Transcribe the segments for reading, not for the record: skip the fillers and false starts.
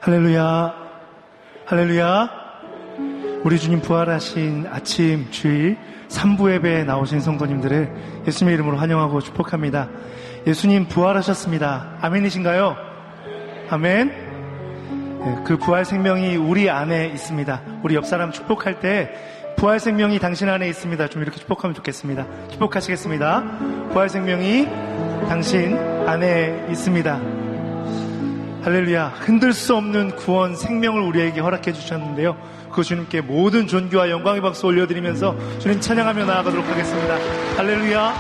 할렐루야, 할렐루야. 우리 주님 부활하신 아침 주일 3부 예배에 나오신 성도님들을 예수님의 이름으로 환영하고 축복합니다. 예수님 부활하셨습니다. 아멘이신가요? 아멘. 그 부활 생명이 우리 안에 있습니다. 우리 옆 사람 축복할 때 부활 생명이 당신 안에 있습니다. 좀 이렇게 축복하면 좋겠습니다. 축복하시겠습니다. 부활 생명이 당신 안에 있습니다. 할렐루야. 흔들 수 없는 구원 생명을 우리에게 허락해 주셨는데요, 그 주님께 모든 존귀와 영광의 박수 올려드리면서 주님 찬양하며 나아가도록 하겠습니다. 할렐루야.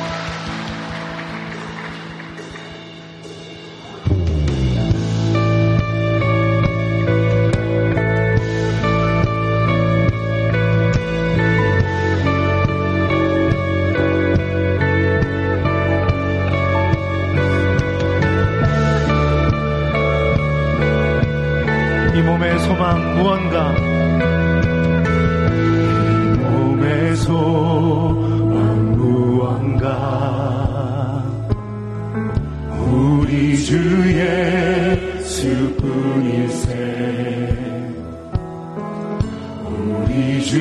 이 몸의 소망 무언가, 이 몸의 소망 무언가, 우리 주 예수뿐일세, 우리 주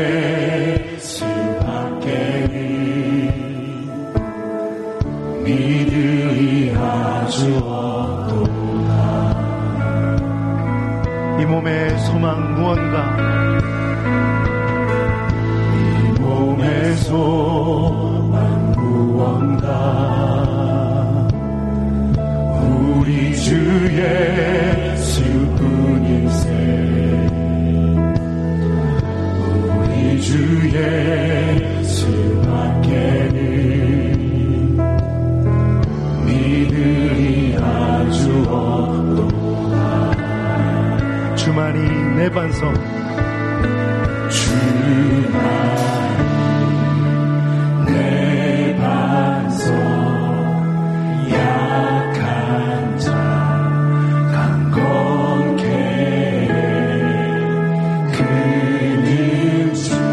예수밖에는 믿음이 아주 없도다. 이 몸의 소망 무언가, 이 몸의 소망 무언가, 우리 주 예수뿐일세, 우리 주 예수밖에는 믿음이 아주 없도다. 주만이 내 반석, 주만이 내 반석, 약한 자 강건케 그는 주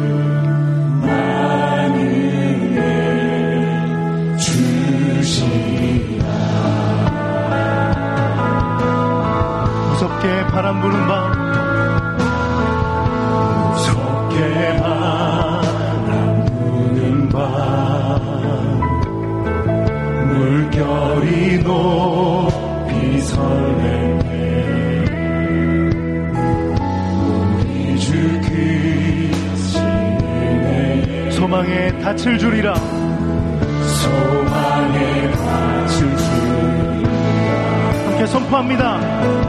만유에 주시라. 무섭게 바람 부는 밤, 무섭게 바람 부는 밤, 물결이 높이 설레네, 우리 주 그리스도의 소망에 닻을 주리라, 소망에 닻을 주리라. 함께 선포합니다.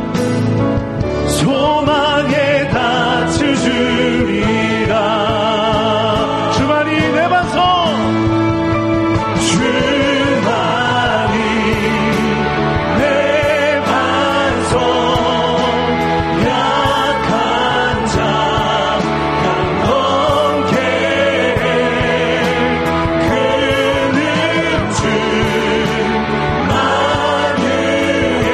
소망에 닻을 주리라. 주만이 내 반석, 주만이 내 반석, 약한 자 강건케 그는 주 만유에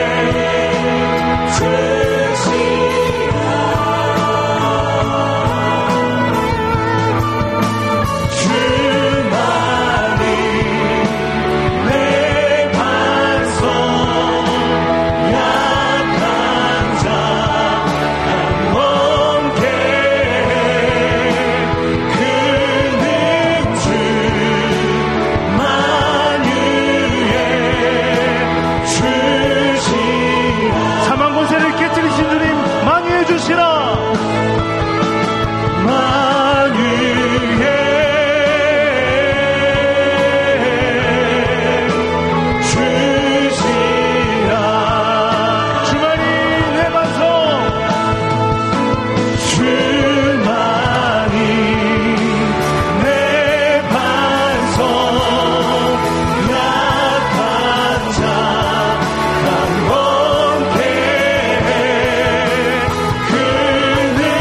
그는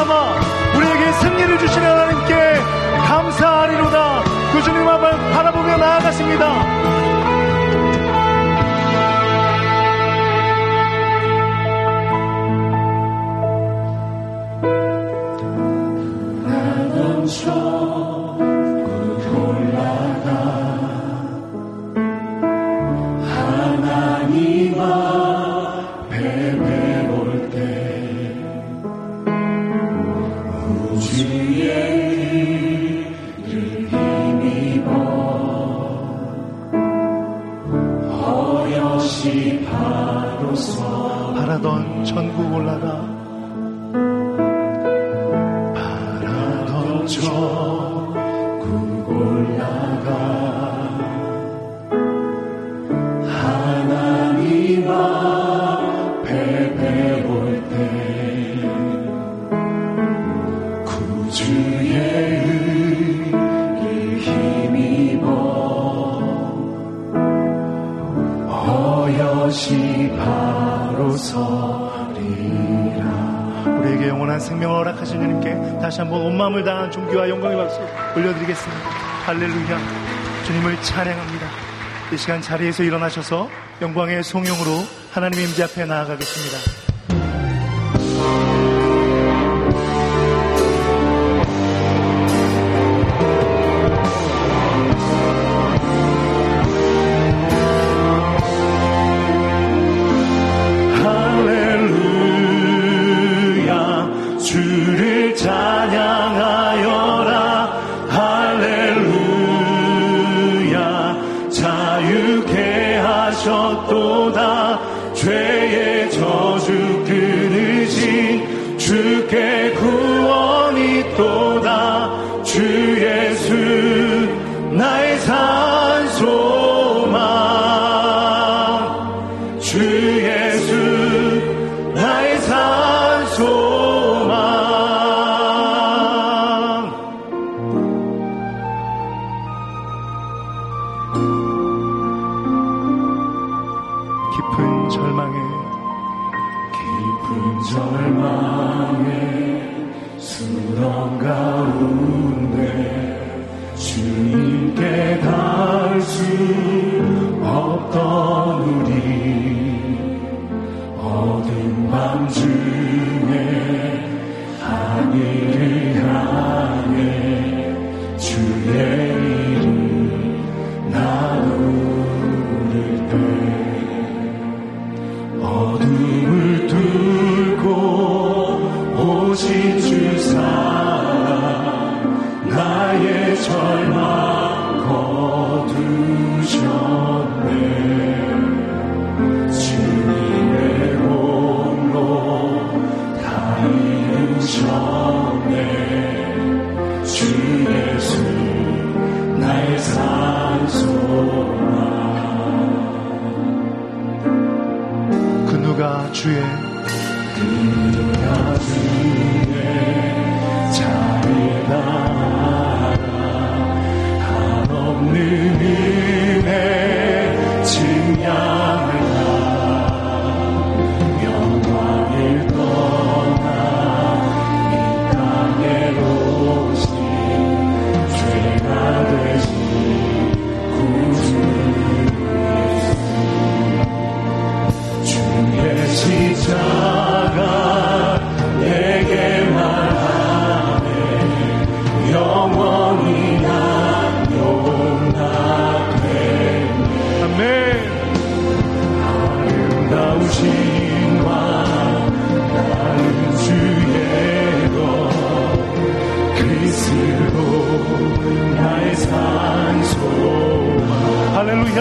말미암아 우리에게 승리를 주시는 하나님께 감사하리로다. 그 주님 앞을 바라보며 나아갔습니다. 바라던 천국 올라가 바라던 천국 올라가 하나님 앞에 배울 때 구주의 의를 힘입어 어여시 바로 서리라. 우리에게 영원한 생명을 허락하신 주님께 다시 한번 온 마음을 다한 존귀와 영광의 박수 올려드리겠습니다. 할렐루야. 주님을 찬양합니다. 이 시간 자리에서 일어나셔서 영광의 송영으로 하나님의 임재 앞에 나아가겠습니다. 주를 찬양하여라. 할렐루야. 자유케 하셨도다. 죄의 저주 끊으신 주께 구원이 있도다. 주 예수 나의 산소망. 주 예수 나의 산소망. 절망의 수렁 가운데 주님께 닿을 수 없던 우리 어두운 밤 중에 하늘을 향해 주의 이름 나누를 때 어둠을 오신 주 사랑 나의 절망 거두셨네. 주님의 몸으로 다 이루셨네. 주 예수 나의 산소망. 그 누가 주의 자리다 한없는 은혜 증량을 다 영광을 떠나 이 땅에 오신 죄가 되신 구주 예수 주의 십자가 내게 말하네. 영원히 난 용납되네. 아멘. 아름다우신 왕 나는 주의 것 그리스도 나의 산소망. 할렐루야.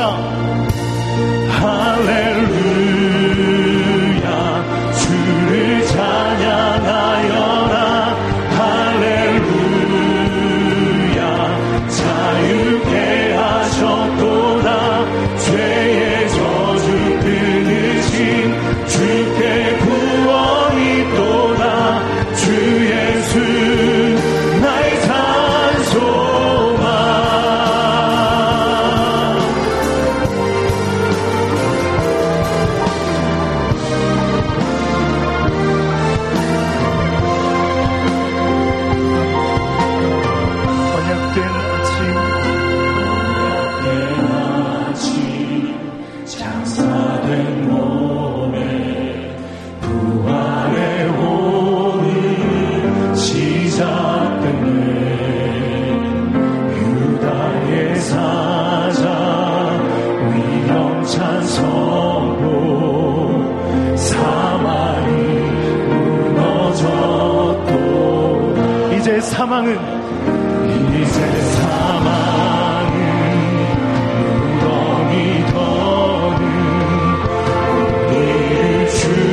할렐루야. 주를 찬양하여라. 할렐루야. 자유케 하셨도다. 죄의 저주 끊으신 주께 구원이 있도다. 주 예수 나의 산소망. 서고 사망이 무너졌도다. 이제 사망은 무덤이 더는 우리를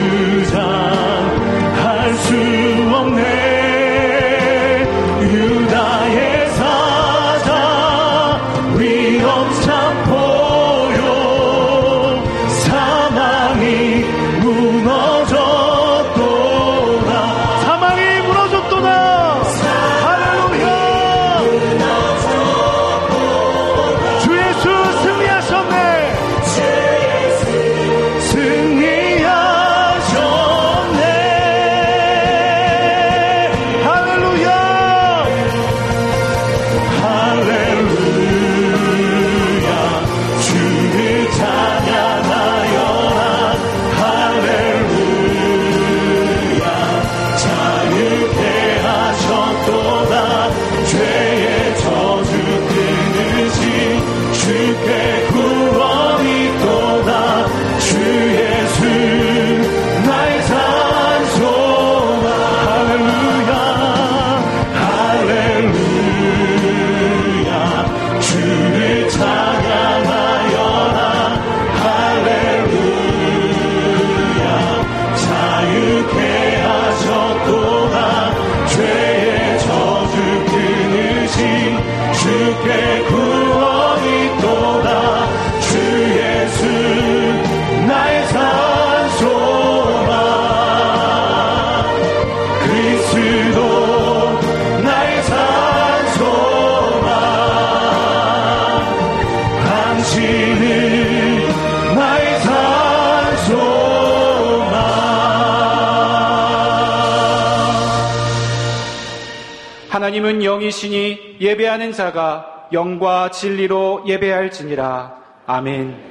주장할 수 없네. 유다의 사자 위엄 참포요. 사망이 무너졌도다. 사망이 무너졌도다. 할렐루야. 주 예수 승리하셨네. 승리하셨네. 할렐루야. 할렐루야. 주를 찬양하여라. 할렐루야. 자유케 하셨도다. 죄의 저주 끊으신 주께 구원이 있도다. 주 예수 나의 산소가. 할렐루야. 할렐루야. 주를 찬양하여라. 할렐루야. 자유케 하셨도다. 죄의 저주 끊으신 주께 구원이 있도다. 주 예수 나의 산소가. 그리스도 나의 산소가. 당신은 나의 산소가. 하나님은 영이시니 예배하는 자가 영과 진리로 예배할지니라. 아멘.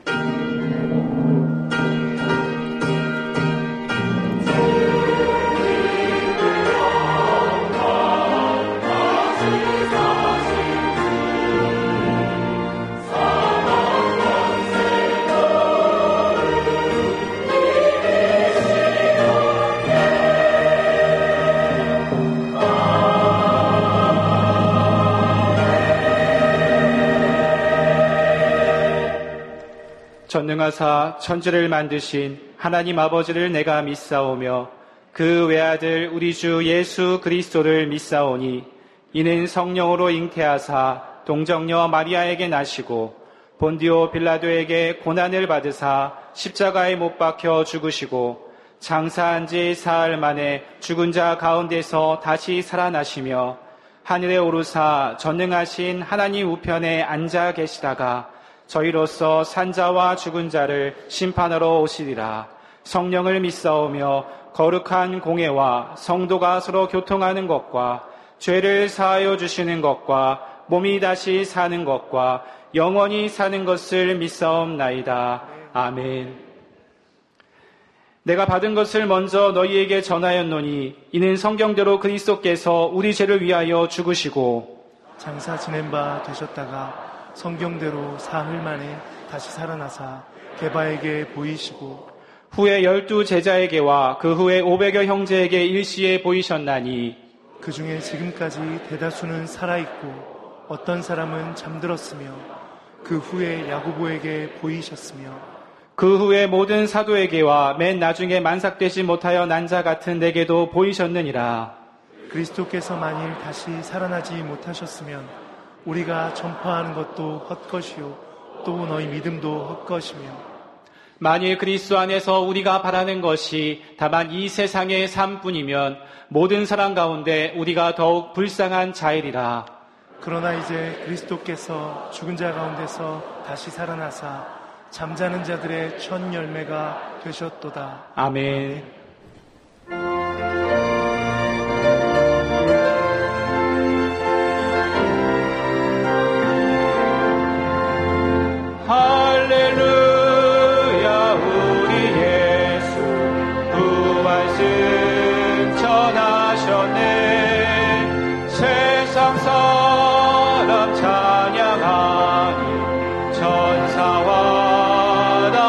전능하사 천지를 만드신 하나님 아버지를 내가 믿사오며 그 외아들 우리 주 예수 그리스도를 믿사오니 이는 성령으로 잉태하사 동정녀 마리아에게 나시고 본디오 빌라도에게 고난을 받으사 십자가에 못 박혀 죽으시고 장사한 지 사흘 만에 죽은 자 가운데서 다시 살아나시며 하늘에 오르사 전능하신 하나님 우편에 앉아 계시다가 저희로서 산자와 죽은 자를 심판하러 오시리라. 성령을 믿사오며 거룩한 공회와 성도가 서로 교통하는 것과 죄를 사하여 주시는 것과 몸이 다시 사는 것과 영원히 사는 것을 믿사옵나이다. 아멘. 내가 받은 것을 먼저 너희에게 전하였노니 이는 성경대로 그리스도께서 우리 죄를 위하여 죽으시고 장사 지낸 바 되셨다가 성경대로 사흘 만에 다시 살아나사 게바에게 보이시고 후에 12 제자에게와 그 후에 500여 형제에게 일시에 보이셨나니 그 중에 지금까지 대다수는 살아있고 어떤 사람은 잠들었으며 그 후에 야고보에게 보이셨으며 그 후에 모든 사도에게와 맨 나중에 만삭되지 못하여 난 자 같은 내게도 보이셨느니라. 그리스도께서 만일 다시 살아나지 못하셨으면 우리가 전파하는 것도 헛것이요 또 너희 믿음도 헛것이며 만일 그리스도 안에서 우리가 바라는 것이 다만 이 세상의 삶뿐이면 모든 사람 가운데 우리가 더욱 불쌍한 자이리라. 그러나 이제 그리스도께서 죽은 자 가운데서 다시 살아나사 잠자는 자들의 첫 열매가 되셨도다. 아멘. 할렐루야. 우리 예수 부활승 전하셨네. 세상 사람 찬양하니 천사와 다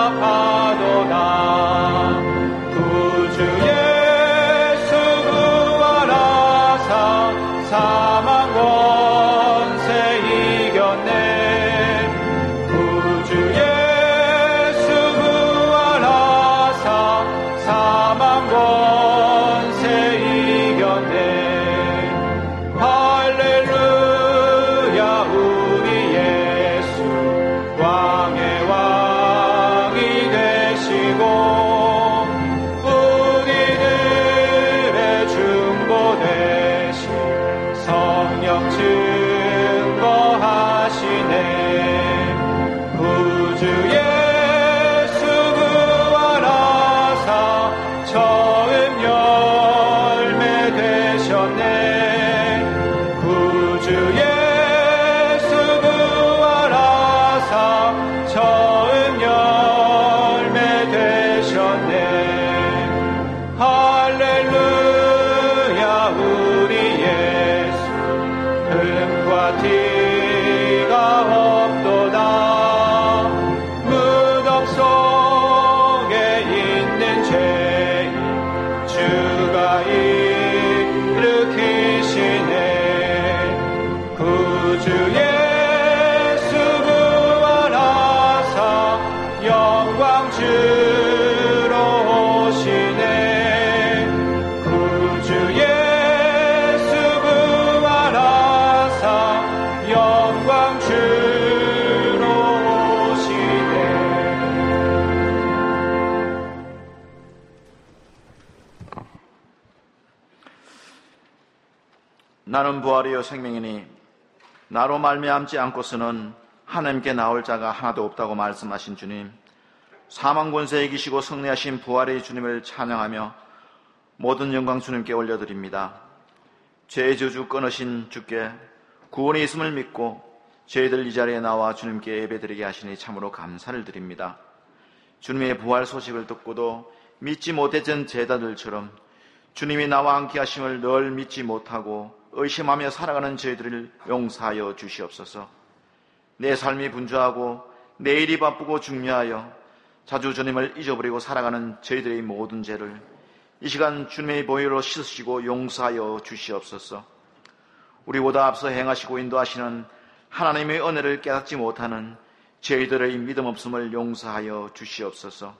나는 부활이요 생명이니 나로 말미암지 않고서는 하나님께 나올 자가 하나도 없다고 말씀하신 주님, 사망 권세에 이기시고 승리하신 부활의 주님을 찬양하며 모든 영광 주님께 올려드립니다. 죄의 저주 끊으신 주께 구원이 있음을 믿고 저희들 이 자리에 나와 주님께 예배드리게 하시니 참으로 감사를 드립니다. 주님의 부활 소식을 듣고도 믿지 못했던 제자들처럼 주님이 나와 함께 하심을 늘 믿지 못하고 의심하며 살아가는 저희들을 용서하여 주시옵소서. 내 삶이 분주하고 내 일이 바쁘고 중요하여 자주 주님을 잊어버리고 살아가는 저희들의 모든 죄를 이 시간 주님의 보혈로 씻으시고 용서하여 주시옵소서. 우리보다 앞서 행하시고 인도하시는 하나님의 은혜를 깨닫지 못하는 저희들의 믿음 없음을 용서하여 주시옵소서.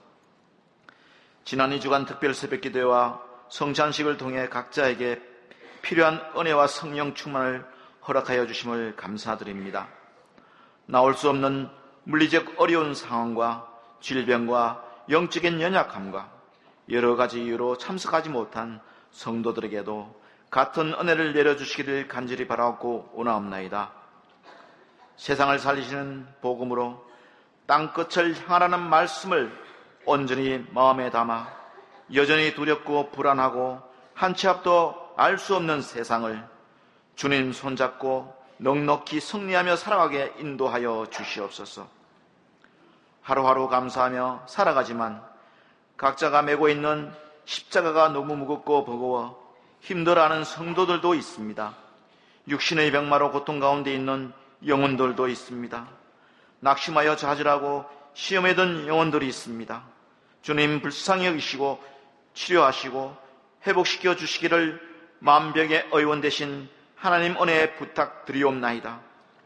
지난 2주간 특별 새벽기도와 성찬식을 통해 각자에게 필요한 은혜와 성령 충만을 허락하여 주심을 감사드립니다. 나올 수 없는 물리적 어려운 상황과 질병과 영적인 연약함과 여러 가지 이유로 참석하지 못한 성도들에게도 같은 은혜를 내려주시기를 간절히 바라고 원하옵나이다. 세상을 살리시는 복음으로 땅끝을 향하라는 말씀을 온전히 마음에 담아 여전히 두렵고 불안하고 한 치 앞도 알 수 없는 세상을 주님 손잡고 넉넉히 승리하며 살아가게 인도하여 주시옵소서. 하루하루 감사하며 살아가지만 각자가 메고 있는 십자가가 너무 무겁고 버거워 힘들어하는 성도들도 있습니다. 육신의 병마로 고통 가운데 있는 영혼들도 있습니다. 낙심하여 좌절하고 시험에 든 영혼들이 있습니다. 주님 불쌍히 여기시고 치료하시고 회복시켜 주시기를 만병의 의원 되신 하나님 은혜 부탁드리옵나이다.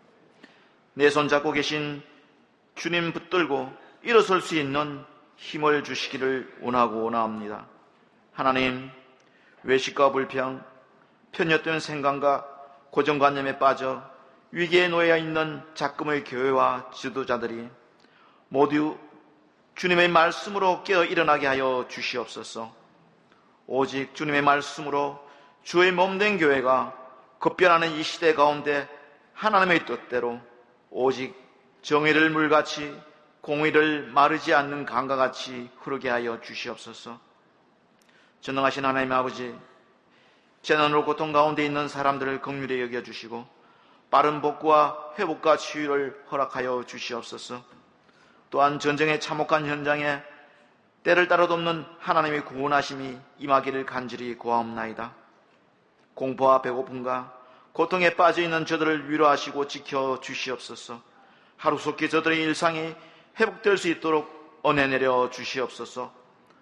내 손잡고 계신 주님 붙들고 일어설 수 있는 힘을 주시기를 원하고 원하옵니다. 하나님, 외식과 불평, 편협된 생각과 고정관념에 빠져 위기에 놓여 있는 작금의 교회와 지도자들이 모두 주님의 말씀으로 깨어 일어나게 하여 주시옵소서. 오직 주님의 말씀으로 주의 몸된 교회가 급변하는 이 시대 가운데 하나님의 뜻대로 오직 정의를 물같이 공의를 마르지 않는 강과 같이 흐르게 하여 주시옵소서. 전능하신 하나님 아버지, 재난으로 고통 가운데 있는 사람들을 긍휼히 여겨주시고 빠른 복구와 회복과 치유를 허락하여 주시옵소서. 또한 전쟁의 참혹한 현장에 때를 따라 돕는 하나님의 구원하심이 임하기를 간절히 구하옵나이다. 공포와 배고픔과 고통에 빠져있는 저들을 위로하시고 지켜주시옵소서. 하루속히 저들의 일상이 회복될 수 있도록 은혜 내려 주시옵소서.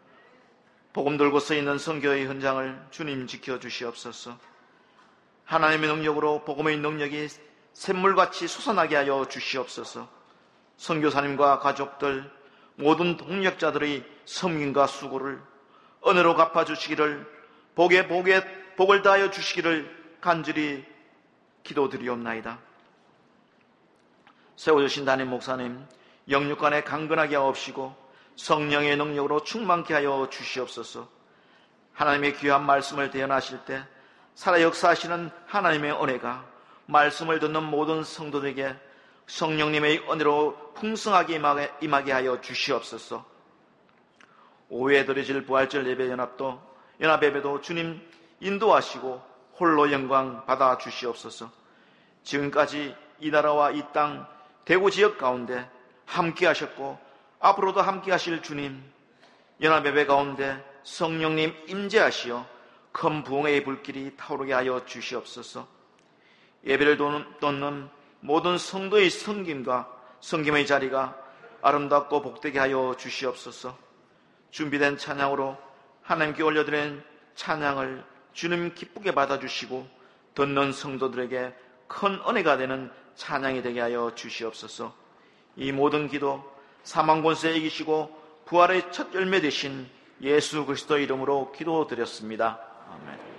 복음 들고 서 있는 선교의 현장을 주님 지켜주시옵소서. 하나님의 능력으로 복음의 능력이 샘물같이 솟아나게 하여 주시옵소서. 선교사님과 가족들, 모든 동력자들의 섬김과 수고를 은혜로 갚아주시기를 복을 다하여 주시기를 간절히 기도드리옵나이다. 세워주신 담임 목사님, 영육간에 강건하게 하옵시고 성령의 능력으로 충만케 하여 주시옵소서. 하나님의 귀한 말씀을 대언하실 때 살아 역사하시는 하나님의 은혜가 말씀을 듣는 모든 성도들에게 성령님의 은혜로 풍성하게 임하게 하여 주시옵소서. 오후에 드려질 부활절 예배 연합예배도 주님 인도하시고 홀로 영광 받아 주시옵소서. 지금까지 이 나라와 이 땅 대구 지역 가운데 함께 하셨고 앞으로도 함께 하실 주님, 연합예배 가운데 성령님 임재하시어 큰 부흥의 불길이 타오르게 하여 주시옵소서. 예배를 돕는 모든 성도의 섬김과 섬김의 자리가 아름답고 복되게 하여 주시옵소서. 준비된 찬양으로 하나님께 올려드린 찬양을 주님 기쁘게 받아주시고 듣는 성도들에게 큰 은혜가 되는 찬양이 되게 하여 주시옵소서. 이 모든 기도 사망 권세에 이기시고 부활의 첫 열매 되신 예수 그리스도의 이름으로 기도드렸습니다. 아멘.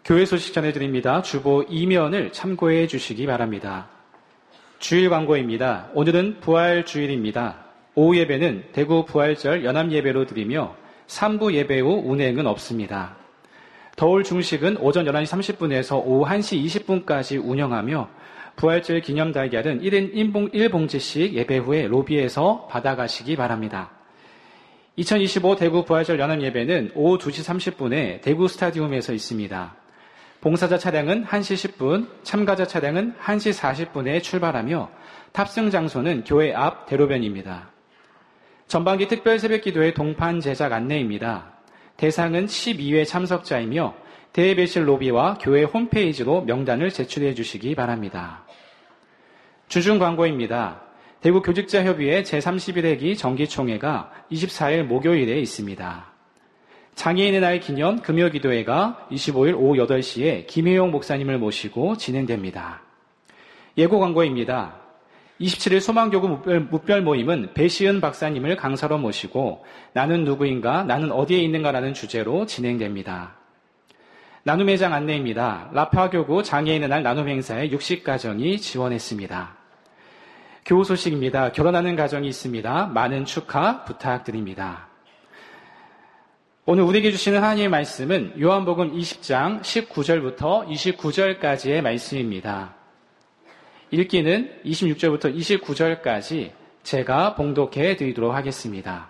교회 소식 전해드립니다. 주보 2면을 참고해 주시기 바랍니다. 주일 광고입니다. 오늘은 부활주일입니다. 오후 예배는 대구 부활절 연합예배로 드리며 3부 예배 후 운행은 없습니다. 더울 중식은 오전 11시 30분에서 오후 1시 20분까지 운영하며 부활절 기념 달걀은 1인 1봉지씩 예배 후에 로비에서 받아가시기 바랍니다. 2025 대구 부활절 연합예배는 오후 2시 30분에 대구 스타디움에서 있습니다. 봉사자 차량은 1시 10분, 참가자 차량은 1시 40분에 출발하며 탑승 장소는 교회 앞 대로변입니다. 전반기 특별 새벽기도의 동판 제작 안내입니다. 대상은 12회 참석자이며 대예배실 로비와 교회 홈페이지로 명단을 제출해 주시기 바랍니다. 주중 광고입니다. 대구 교직자협의회 제31회기 정기총회가 24일 목요일에 있습니다. 장애인의 날 기념 금요기도회가 25일 오후 8시에 김혜용 목사님을 모시고 진행됩니다. 예고 광고입니다. 27일 소망교구 무별 모임은 배시은 박사님을 강사로 모시고 나는 누구인가, 나는 어디에 있는가라는 주제로 진행됩니다. 나눔 회장 안내입니다. 라파교구 장애인의 날 나눔 행사에 60가정이 지원했습니다. 교우 소식입니다. 결혼하는 가정이 있습니다. 많은 축하 부탁드립니다. 오늘 우리에게 주시는 하나님의 말씀은 요한복음 20장 19절부터 29절까지의 말씀입니다. 읽기는 26절부터 29절까지 제가 봉독해 드리도록 하겠습니다.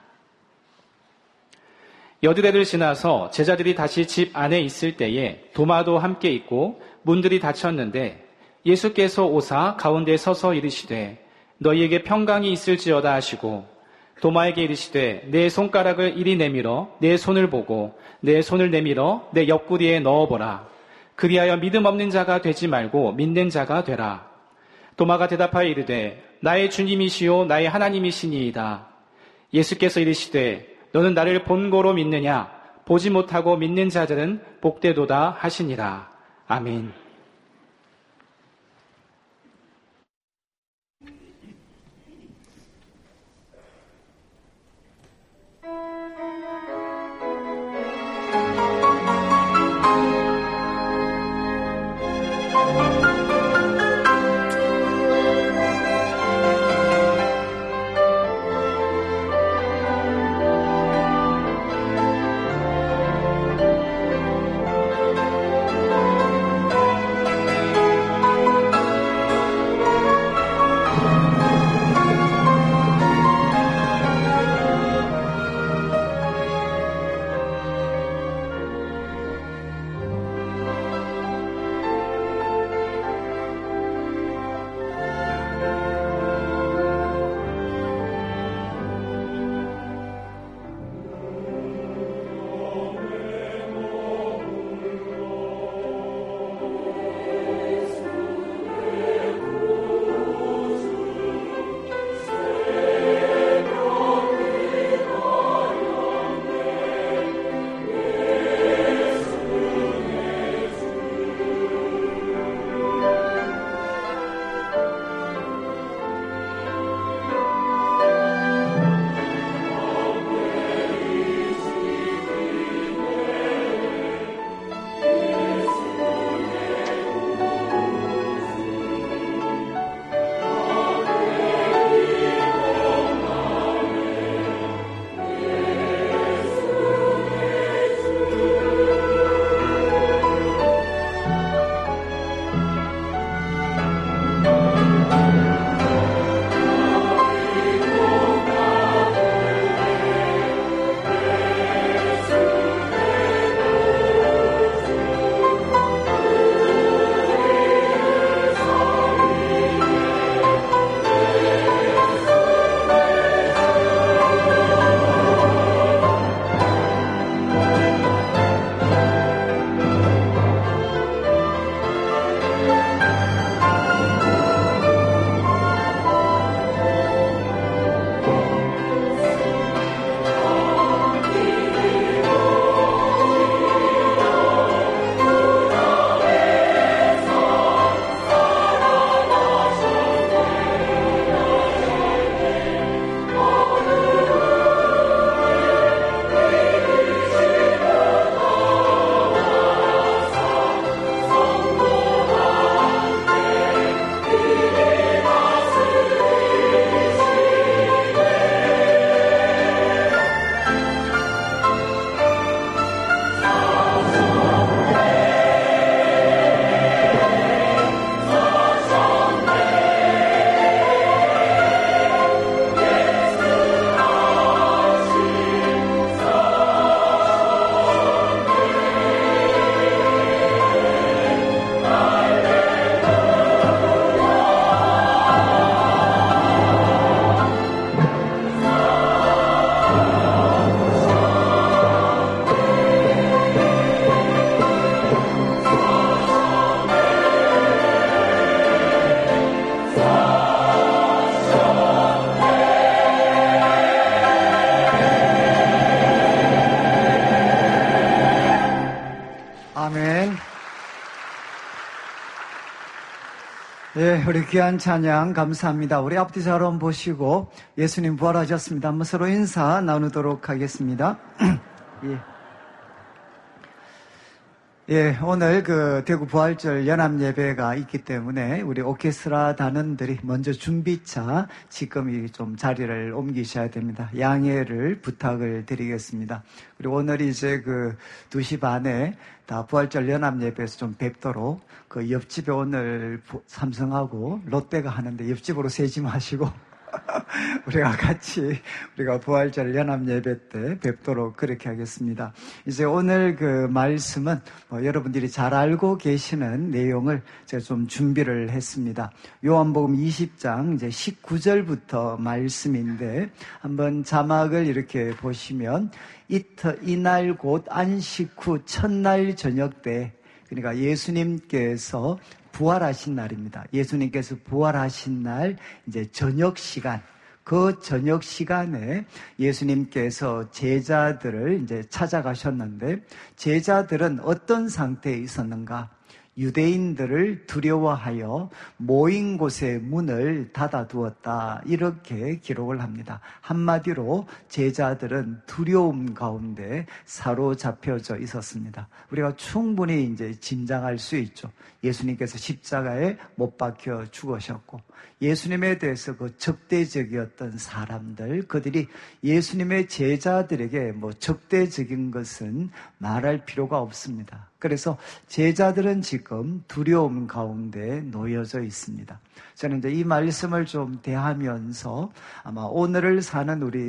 여드레를 지나서 제자들이 다시 집 안에 있을 때에 도마도 함께 있고 문들이 닫혔는데 예수께서 오사 가운데 서서 이르시되 너희에게 평강이 있을지어다 하시고 도마에게 이르시되 내 손가락을 이리 내밀어 내 손을 보고 내 손을 내밀어 내 옆구리에 넣어보라. 그리하여 믿음 없는 자가 되지 말고 믿는 자가 되라. 도마가 대답하여 이르되 나의 주님이시요 나의 하나님이시니이다. 예수께서 이르시되 너는 나를 본고로 믿느냐? 보지 못하고 믿는 자들은 복되도다 하시니라. 아멘. 예, 우리 귀한 찬양 감사합니다. 우리 앞뒤 자로 보시고 예수님 부활하셨습니다. 한번 서로 인사 나누도록 하겠습니다. 예, 오늘 대구 부활절 연합 예배가 있기 때문에 우리 오케스트라 단원들이 먼저 준비차 지금 좀 자리를 옮기셔야 됩니다. 양해를 부탁을 드리겠습니다. 그리고 오늘 이제 2시 반에 다 부활절 연합 예배에서 좀 뵙도록 옆집에 오늘 삼성하고 롯데가 하는데 옆집으로 새지 마시고 우리가 부활절 연합 예배 때 뵙도록 그렇게 하겠습니다. 이제 오늘 말씀은 여러분들이 잘 알고 계시는 내용을 제가 좀 준비를 했습니다. 요한복음 20장 이제 19절부터 말씀인데 한번 자막을 이렇게 보시면 이날 곧 안식 후 첫날 저녁 때, 그러니까 예수님께서 부활하신 날입니다. 예수님께서 부활하신 날 이제 저녁 시간, 그 저녁 시간에 예수님께서 제자들을 이제 찾아가셨는데 제자들은 어떤 상태에 있었는가? 유대인들을 두려워하여 모인 곳에 문을 닫아두었다. 이렇게 기록을 합니다. 한마디로 제자들은 두려움 가운데 사로잡혀져 있었습니다. 우리가 충분히 이제 짐작할 수 있죠. 예수님께서 십자가에 못 박혀 죽으셨고 예수님에 대해서 적대적이었던 사람들, 그들이 예수님의 제자들에게 적대적인 것은 말할 필요가 없습니다. 그래서 제자들은 지금 두려움 가운데 놓여져 있습니다. 저는 이제 이 말씀을 좀 대하면서 아마 오늘을 사는 우리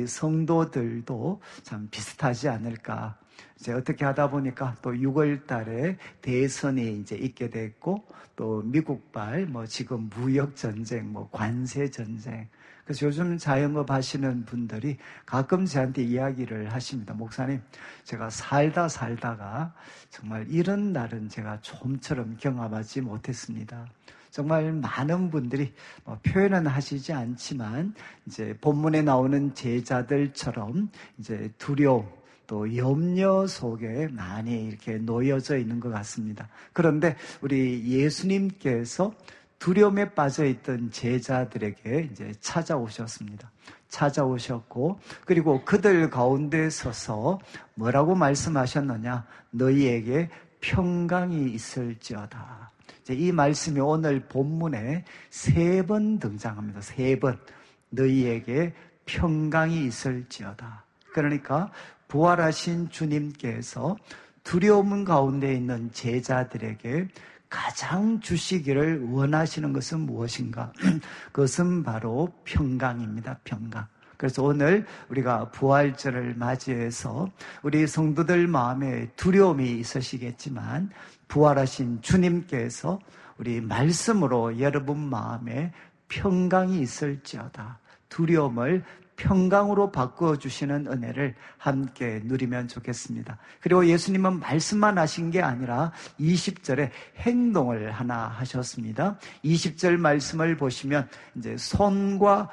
성도들도 참 비슷하지 않을까. 이제 어떻게 하다 보니까 또 6월 달에 대선이 이제 있게 됐고, 또 미국발 지금 무역 전쟁, 관세 전쟁. 그래서 요즘 자영업 하시는 분들이 가끔 저한테 이야기를 하십니다. 목사님, 제가 살다가 정말 이런 날은 제가 좀처럼 경험하지 못했습니다. 정말 많은 분들이 표현은 하시지 않지만 이제 본문에 나오는 제자들처럼 이제 두려움, 또 염려 속에 많이 이렇게 놓여져 있는 것 같습니다. 그런데 우리 예수님께서 두려움에 빠져있던 제자들에게 이제 찾아오셨습니다. 찾아오셨고, 그리고 그들 가운데 서서 뭐라고 말씀하셨느냐? 너희에게 평강이 있을지어다. 이제 이 말씀이 오늘 본문에 3번 등장합니다. 3번. 너희에게 평강이 있을지어다. 그러니까 부활하신 주님께서 두려움 가운데 있는 제자들에게 가장 주시기를 원하시는 것은 무엇인가? 그것은 바로 평강입니다. 평강. 그래서 오늘 우리가 부활절을 맞이해서 우리 성도들 마음에 두려움이 있으시겠지만 부활하신 주님께서 우리 말씀으로 여러분 마음에 평강이 있을지어다. 두려움을 평강으로 바꾸어주시는 은혜를 함께 누리면 좋겠습니다. 그리고 예수님은 말씀만 하신 게 아니라 20절에 행동을 하나 하셨습니다. 20절 말씀을 보시면 이제 손과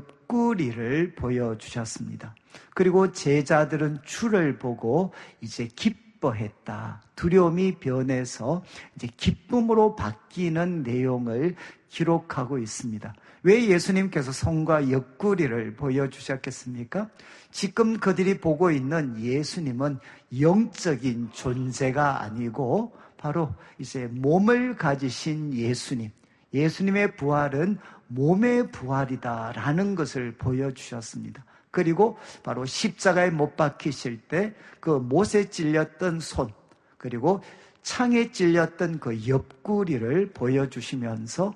옆구리를 보여주셨습니다. 그리고 제자들은 주를 보고 이제 기뻐했다. 두려움이 변해서 이제 기쁨으로 바뀌는 내용을 기록하고 있습니다. 왜 예수님께서 손과 옆구리를 보여주셨겠습니까? 지금 그들이 보고 있는 예수님은 영적인 존재가 아니고 바로 이제 몸을 가지신 예수님, 예수님의 부활은 몸의 부활이다라는 것을 보여주셨습니다. 그리고 바로 십자가에 못 박히실 때 그 못에 찔렸던 손, 그리고 창에 찔렸던 그 옆구리를 보여주시면서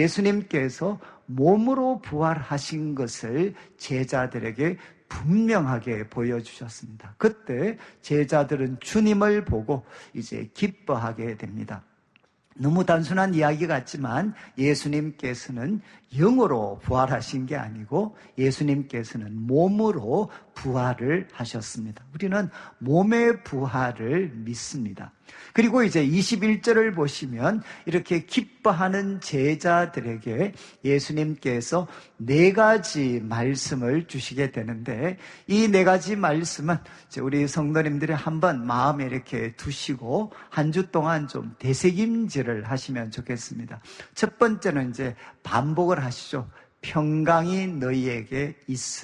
예수님께서 몸으로 부활하신 것을 제자들에게 분명하게 보여주셨습니다. 그때 제자들은 주님을 보고 이제 기뻐하게 됩니다. 너무 단순한 이야기 같지만 예수님께서는 영으로 부활하신 게 아니고 예수님께서는 몸으로 부활을 하셨습니다. 우리는 몸의 부활을 믿습니다. 그리고 이제 21절을 보시면 이렇게 기뻐하는 제자들에게 예수님께서 4가지 말씀을 주시게 되는데, 이 4가지 말씀은 우리 성도님들이 한번 마음에 이렇게 두시고 한 주 동안 좀 되새김질을 하시면 좋겠습니다. 첫 번째는 이제 반복을 하시죠. 평강이 너희에게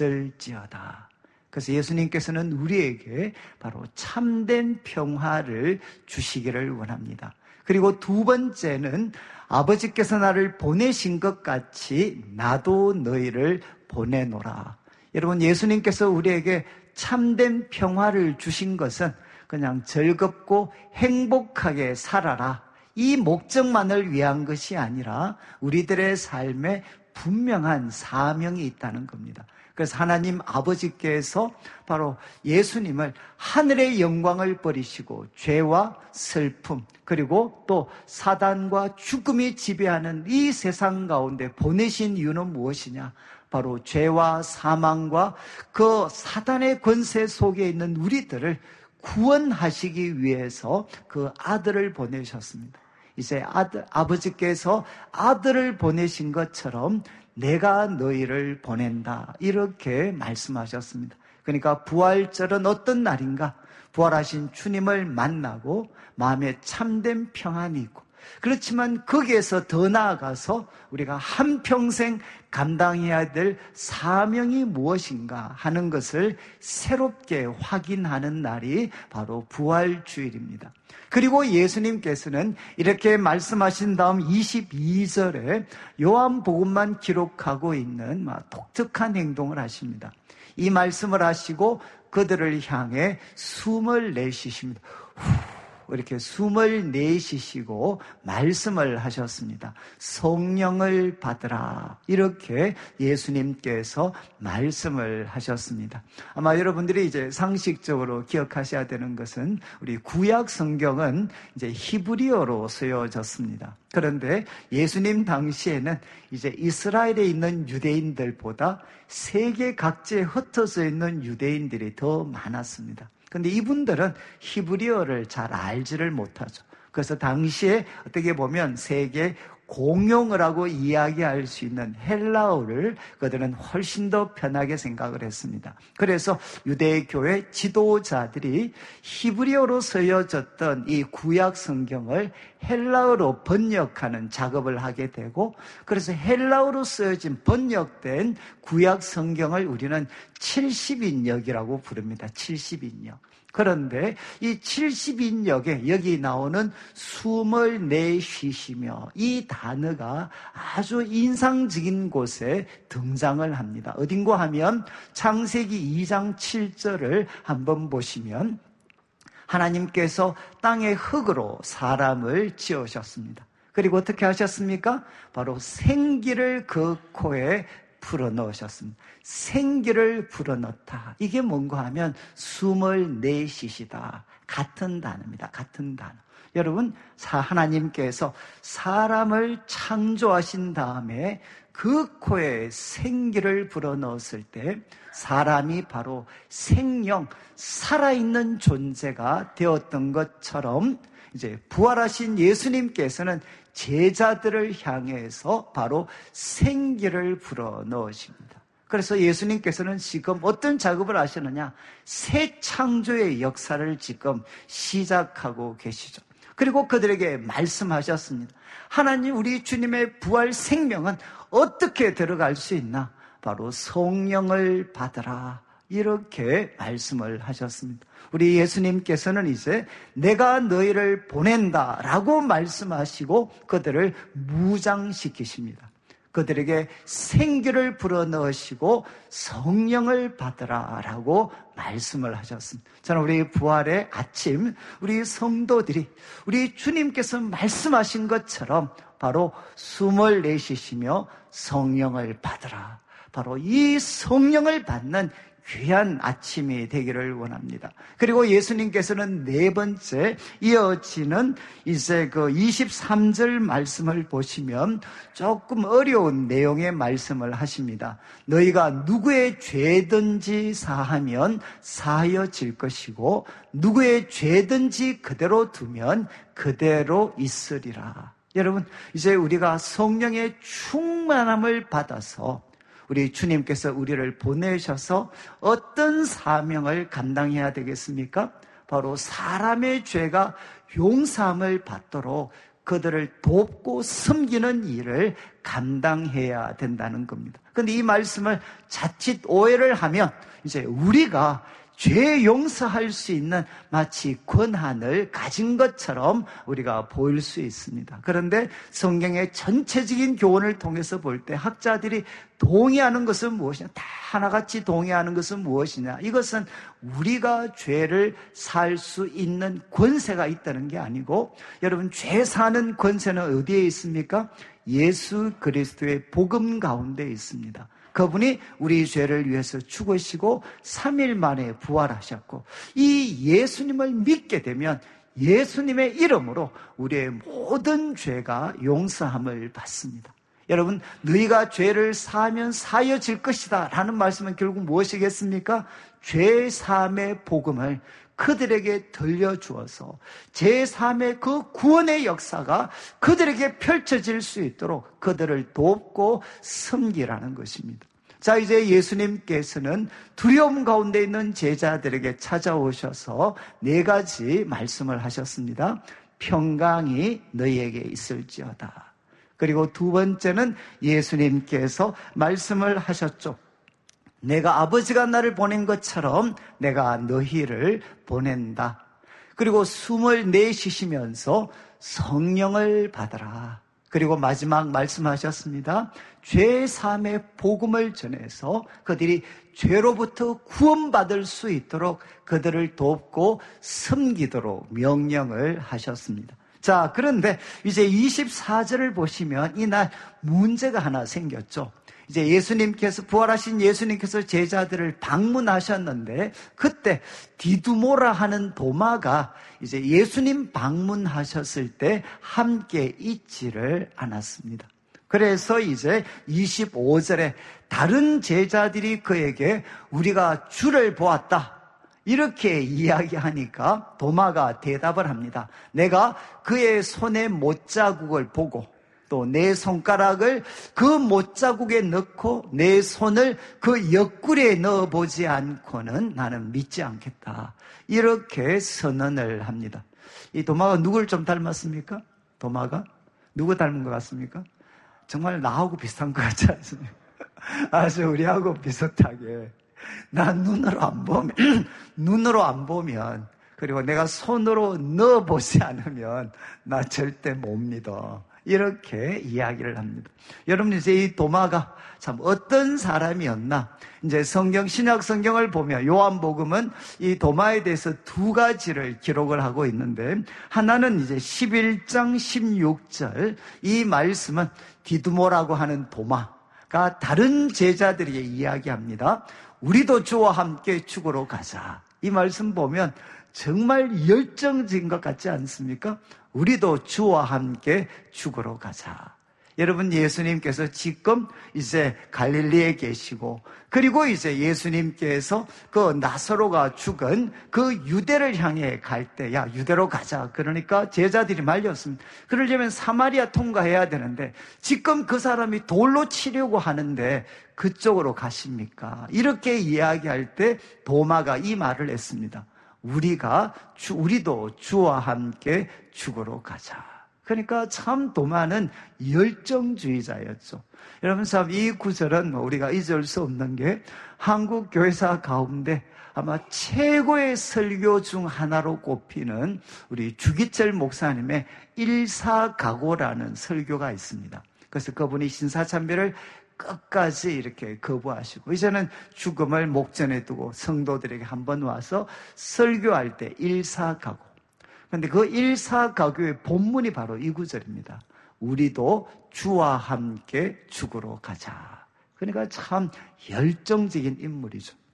있을지어다. 그래서 예수님께서는 우리에게 바로 참된 평화를 주시기를 원합니다. 그리고 두 번째는 아버지께서 나를 보내신 것 같이 나도 너희를 보내노라. 여러분, 예수님께서 우리에게 참된 평화를 주신 것은 그냥 즐겁고 행복하게 살아라, 이 목적만을 위한 것이 아니라 우리들의 삶에 분명한 사명이 있다는 겁니다. 그래서 하나님 아버지께서 바로 예수님을 하늘의 영광을 버리시고 죄와 슬픔, 그리고 또 사단과 죽음이 지배하는 이 세상 가운데 보내신 이유는 무엇이냐? 바로 죄와 사망과 그 사단의 권세 속에 있는 우리들을 구원하시기 위해서 그 아들을 보내셨습니다. 이제 아버지께서 아들을 보내신 것처럼 내가 너희를 보낸다, 이렇게 말씀하셨습니다. 그러니까 부활절은 어떤 날인가? 부활하신 주님을 만나고 마음에 참된 평안이 있고, 그렇지만 거기에서 더 나아가서 우리가 한평생 감당해야 될 사명이 무엇인가 하는 것을 새롭게 확인하는 날이 바로 부활주일입니다. 그리고 예수님께서는 이렇게 말씀하신 다음 22절에 요한복음만 기록하고 있는 독특한 행동을 하십니다. 이 말씀을 하시고 그들을 향해 숨을 내쉬십니다. 이렇게 숨을 내쉬시고 말씀을 하셨습니다. 성령을 받으라, 이렇게 예수님께서 말씀을 하셨습니다. 아마 여러분들이 이제 상식적으로 기억하셔야 되는 것은 우리 구약 성경은 이제 히브리어로 쓰여졌습니다. 그런데 예수님 당시에는 이제 이스라엘에 있는 유대인들보다 세계 각지에 흩어져 있는 유대인들이 더 많았습니다. 근데 이분들은 히브리어를 잘 알지를 못하죠. 그래서 당시에 어떻게 보면 세계 공용을 하고 이야기할 수 있는 헬라어를 그들은 훨씬 더 편하게 생각을 했습니다. 그래서 유대교회 지도자들이 히브리어로 쓰여졌던 이 구약 성경을 헬라어로 번역하는 작업을 하게 되고, 그래서 헬라어로 쓰여진 번역된 구약 성경을 우리는 70인역이라고 부릅니다. 70인역. 그런데 이 70인역에 여기 나오는 숨을 내쉬시며, 이 단어가 아주 인상적인 곳에 등장을 합니다. 어딘가 하면 창세기 2장 7절을 한번 보시면 하나님께서 땅의 흙으로 사람을 지으셨습니다. 그리고 어떻게 하셨습니까? 바로 생기를 그 코에 불어넣으셨습니다. 생기를 불어넣다. 이게 뭔가 하면 숨을 내쉬시다. 같은 단어입니다. 같은 단어. 여러분, 하나님께서 사람을 창조하신 다음에 그 코에 생기를 불어넣었을 때 사람이 바로 생명, 살아있는 존재가 되었던 것처럼 이제 부활하신 예수님께서는 제자들을 향해서 바로 생기를 불어넣으십니다. 그래서 예수님께서는 지금 어떤 작업을 하시느냐? 새 창조의 역사를 지금 시작하고 계시죠. 그리고 그들에게 말씀하셨습니다. 하나님, 우리 주님의 부활 생명은 어떻게 들어갈 수 있나? 바로 성령을 받으라, 이렇게 말씀을 하셨습니다. 우리 예수님께서는 이제 내가 너희를 보낸다라고 말씀하시고 그들을 무장시키십니다. 그들에게 생기를 불어넣으시고 성령을 받으라라고 말씀을 하셨습니다. 저는 우리 부활의 아침, 우리 성도들이 우리 주님께서 말씀하신 것처럼 바로 숨을 내쉬시며 성령을 받으라, 바로 이 성령을 받는 귀한 아침이 되기를 원합니다. 그리고 예수님께서는 네 번째 이어지는 이제 그 23절 말씀을 보시면 조금 어려운 내용의 말씀을 하십니다. 너희가 누구의 죄든지 사하면 사하여질 것이고 누구의 죄든지 그대로 두면 그대로 있으리라. 여러분, 이제 우리가 성령의 충만함을 받아서 우리 주님께서 우리를 보내셔서 어떤 사명을 감당해야 되겠습니까? 바로 사람의 죄가 용서함을 받도록 그들을 돕고 섬기는 일을 감당해야 된다는 겁니다. 그런데 이 말씀을 자칫 오해를 하면 이제 우리가 죄 용서할 수 있는 마치 권한을 가진 것처럼 우리가 보일 수 있습니다. 그런데 성경의 전체적인 교훈을 통해서 볼 때 학자들이 동의하는 것은 무엇이냐? 다 하나같이 동의하는 것은 무엇이냐? 이것은 우리가 죄를 살 수 있는 권세가 있다는 게 아니고, 여러분, 죄 사는 권세는 어디에 있습니까? 예수 그리스도의 복음 가운데 있습니다. 그분이 우리 죄를 위해서 죽으시고 3일 만에 부활하셨고, 이 예수님을 믿게 되면 예수님의 이름으로 우리의 모든 죄가 용서함을 받습니다. 여러분, 너희가 죄를 사하면 사하여질 것이다 라는 말씀은 결국 무엇이겠습니까? 죄 사함의 복음을 그들에게 들려주어서 제3의 그 구원의 역사가 그들에게 펼쳐질 수 있도록 그들을 돕고 섬기라는 것입니다. 자, 이제 예수님께서는 두려움 가운데 있는 제자들에게 찾아오셔서 네 가지 말씀을 하셨습니다. 평강이 너희에게 있을지어다. 그리고 두 번째는 예수님께서 말씀을 하셨죠. 내가 아버지가 나를 보낸 것처럼 내가 너희를 보낸다. 그리고 숨을 내쉬시면서 성령을 받아라. 그리고 마지막 말씀하셨습니다. 죄 사함의 복음을 전해서 그들이 죄로부터 구원받을 수 있도록 그들을 돕고 섬기도록 명령을 하셨습니다. 자, 그런데 이제 24절을 보시면 이날 문제가 하나 생겼죠. 이제 예수님께서, 부활하신 예수님께서 제자들을 방문하셨는데, 그때 디두모라 하는 도마가 이제 예수님 방문하셨을 때 함께 있지를 않았습니다. 그래서 이제 25절에 다른 제자들이 그에게 우리가 주를 보았다, 이렇게 이야기하니까 도마가 대답을 합니다. 내가 그의 손에 못자국을 보고 또 내 손가락을 그 못자국에 넣고 내 손을 그 옆구리에 넣어보지 않고는 나는 믿지 않겠다. 이렇게 선언을 합니다. 이 도마가 누구를 좀 닮았습니까? 도마가? 누구 닮은 것 같습니까? 정말 나하고 비슷한 것 같지 않습니까? 아주 우리하고 비슷하게. 난 눈으로 안 보면, 그리고 내가 손으로 넣어보지 않으면 나 절대 못 믿어. 이렇게 이야기를 합니다. 여러분, 이제 이 도마가 참 어떤 사람이었나? 이제 신약 성경을 보면 요한복음은 이 도마에 대해서 두 가지를 기록을 하고 있는데, 하나는 이제 11장 16절, 이 말씀은 디두모라고 하는 도마가 다른 제자들에게 이야기합니다. 우리도 주와 함께 죽으러 가자. 이 말씀 보면 정말 열정적인 것 같지 않습니까? 우리도 주와 함께 죽으러 가자. 여러분, 예수님께서 지금 이제 갈릴리에 계시고, 그리고 이제 예수님께서 그 나사로가 죽은 그 유대를 향해 갈 때, 야, 유대로 가자. 그러니까 제자들이 말렸습니다. 그러려면 사마리아 통과해야 되는데 지금 그 사람이 돌로 치려고 하는데 그쪽으로 가십니까? 이렇게 이야기할 때 도마가 이 말을 했습니다. 우리도 주와 함께 죽으러 가자. 그러니까 참 도마는 열정주의자였죠. 여러분, 참 이 구절은 우리가 잊을 수 없는 게 한국 교회사 가운데 아마 최고의 설교 중 하나로 꼽히는 우리 주기철 목사님의 일사각오라는 설교가 있습니다. 그래서 그분이 신사참배를 끝까지 이렇게 거부하시고, 이제는 죽음을 목전에 두고 성도들에게 한번 와서 설교할 때 일사각오. 그런데 그 일사각오의 본문이 바로 이 구절입니다. 우리도 주와 함께 죽으러 가자. 그러니까 참 열정적인 인물이죠.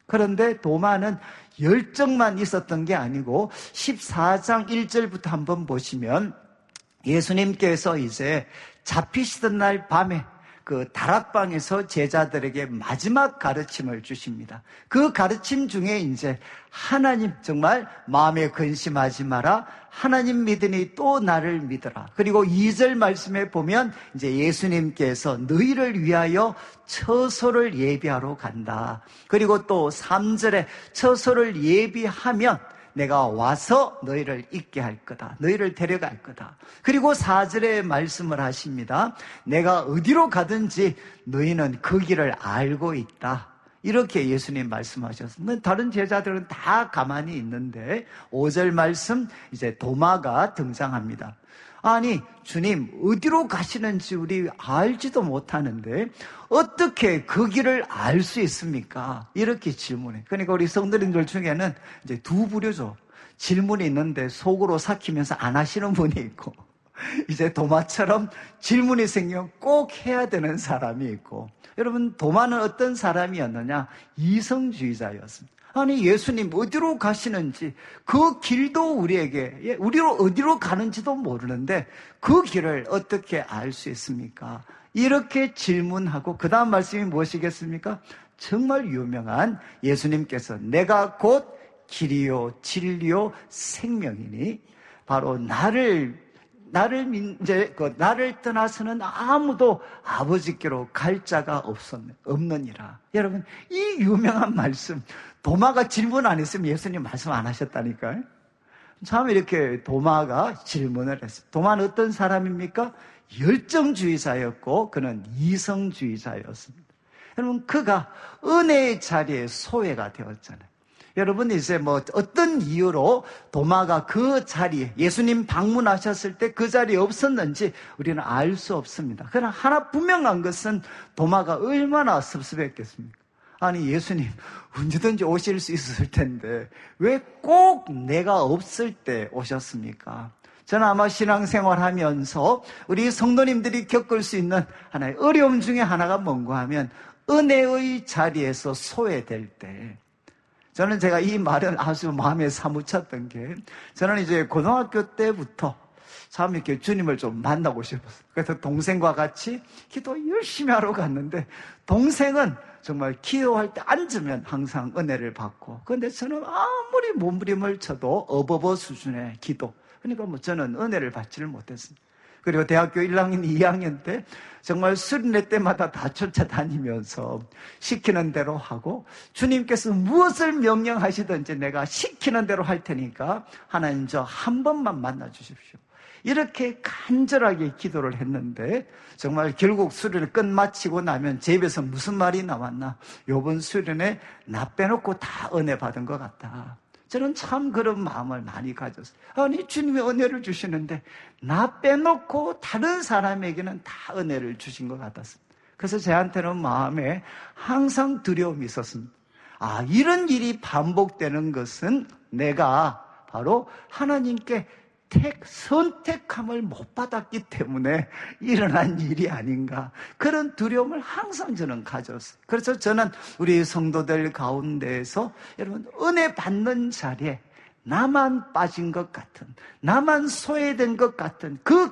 그런데 도마는 열정만 있었던 게 아니고 14장 1절부터 한번 보시면 예수님께서 이제 잡히시던 날 밤에 그 다락방에서 제자들에게 마지막 가르침을 주십니다. 그 가르침 중에 이제 하나님, 정말 마음에 근심하지 마라. 하나님 믿으니 또 나를 믿어라. 그리고 2절 말씀에 보면 이제 예수님께서 너희를 위하여 처소를 예비하러 간다. 그리고 또 3절에 처소를 예비하면 내가 와서 너희를 있게 할 거다. 너희를 데려갈 거다. 그리고 4절에 말씀을 하십니다. 내가 어디로 가든지 너희는 그 길을 알고 있다. 이렇게 예수님 말씀하셨습니다. 다른 제자들은 다 가만히 있는데 5절 말씀 이제 도마가 등장합니다. 아니 주님 어디로 가시는지 우리 알지도 못하는데 어떻게 그 길을 알 수 있습니까? 이렇게 질문해. 그러니까 우리 성도님들 중에는 이제 두 부류죠. 질문이 있는데 속으로 삭히면서 안 하시는 분이 있고 이제 도마처럼 질문이 생기면 꼭 해야 되는 사람이 있고 여러분 도마는 어떤 사람이었느냐? 이성주의자였습니다. 아니 예수님 어디로 가시는지 그 길도 우리에게 우리로 어디로 가는지도 모르는데 그 길을 어떻게 알 수 있습니까? 이렇게 질문하고 그 다음 말씀이 무엇이겠습니까? 정말 유명한 예수님께서 내가 곧 길이요 진리요 생명이니 바로 나를 떠나서는 아무도 아버지께로 갈 자가 없느니라. 여러분 이 유명한 말씀 도마가 질문 안 했으면 예수님 말씀 안 하셨다니까요. 참 이렇게 도마가 질문을 했어요. 도마는 어떤 사람입니까? 열정주의자였고 그는 이성주의자였습니다. 여러분 그가 은혜의 자리에 소외가 되었잖아요. 여러분 이제 어떤 이유로 도마가 그 자리에 예수님 방문하셨을 때 그 자리에 없었는지 우리는 알 수 없습니다. 그러나 하나 분명한 것은 도마가 얼마나 섭섭했겠습니까? 아니 예수님 언제든지 오실 수 있었을 텐데 왜 꼭 내가 없을 때 오셨습니까? 저는 아마 신앙생활하면서 우리 성도님들이 겪을 수 있는 하나의 어려움 중에 하나가 뭔가 하면 은혜의 자리에서 소외될 때 저는 제가 이 말을 아주 마음에 사무쳤던 게 저는 이제 고등학교 때부터 참 이렇게 주님을 좀 만나고 싶었어요. 그래서 동생과 같이 기도 열심히 하러 갔는데 동생은 정말 기도할 때 앉으면 항상 은혜를 받고 그런데 저는 아무리 몸부림을 쳐도 어버버 수준의 기도 그러니까 저는 은혜를 받지를 못했습니다. 그리고 대학교 1학년, 2학년 때 정말 수련회 때마다 다 쫓아다니면서 시키는 대로 하고 주님께서 무엇을 명령하시든지 내가 시키는 대로 할 테니까 하나님 저 한 번만 만나 주십시오. 이렇게 간절하게 기도를 했는데 정말 결국 수련을 끝마치고 나면 제 입에서 무슨 말이 나왔나? 이번 수련회 나 빼놓고 다 은혜 받은 것 같다. 저는 참 그런 마음을 많이 가졌어요. 아니 주님이 은혜를 주시는데 나 빼놓고 다른 사람에게는 다 은혜를 주신 것 같았습니다. 그래서 저한테는 마음에 항상 두려움이 있었습니다. 이런 일이 반복되는 것은 내가 바로 하나님께 선택함을 못 받았기 때문에 일어난 일이 아닌가 그런 두려움을 항상 저는 가졌어요. 그래서 저는 우리 성도들 가운데에서 여러분 은혜 받는 자리에 나만 빠진 것 같은 나만 소외된 것 같은 그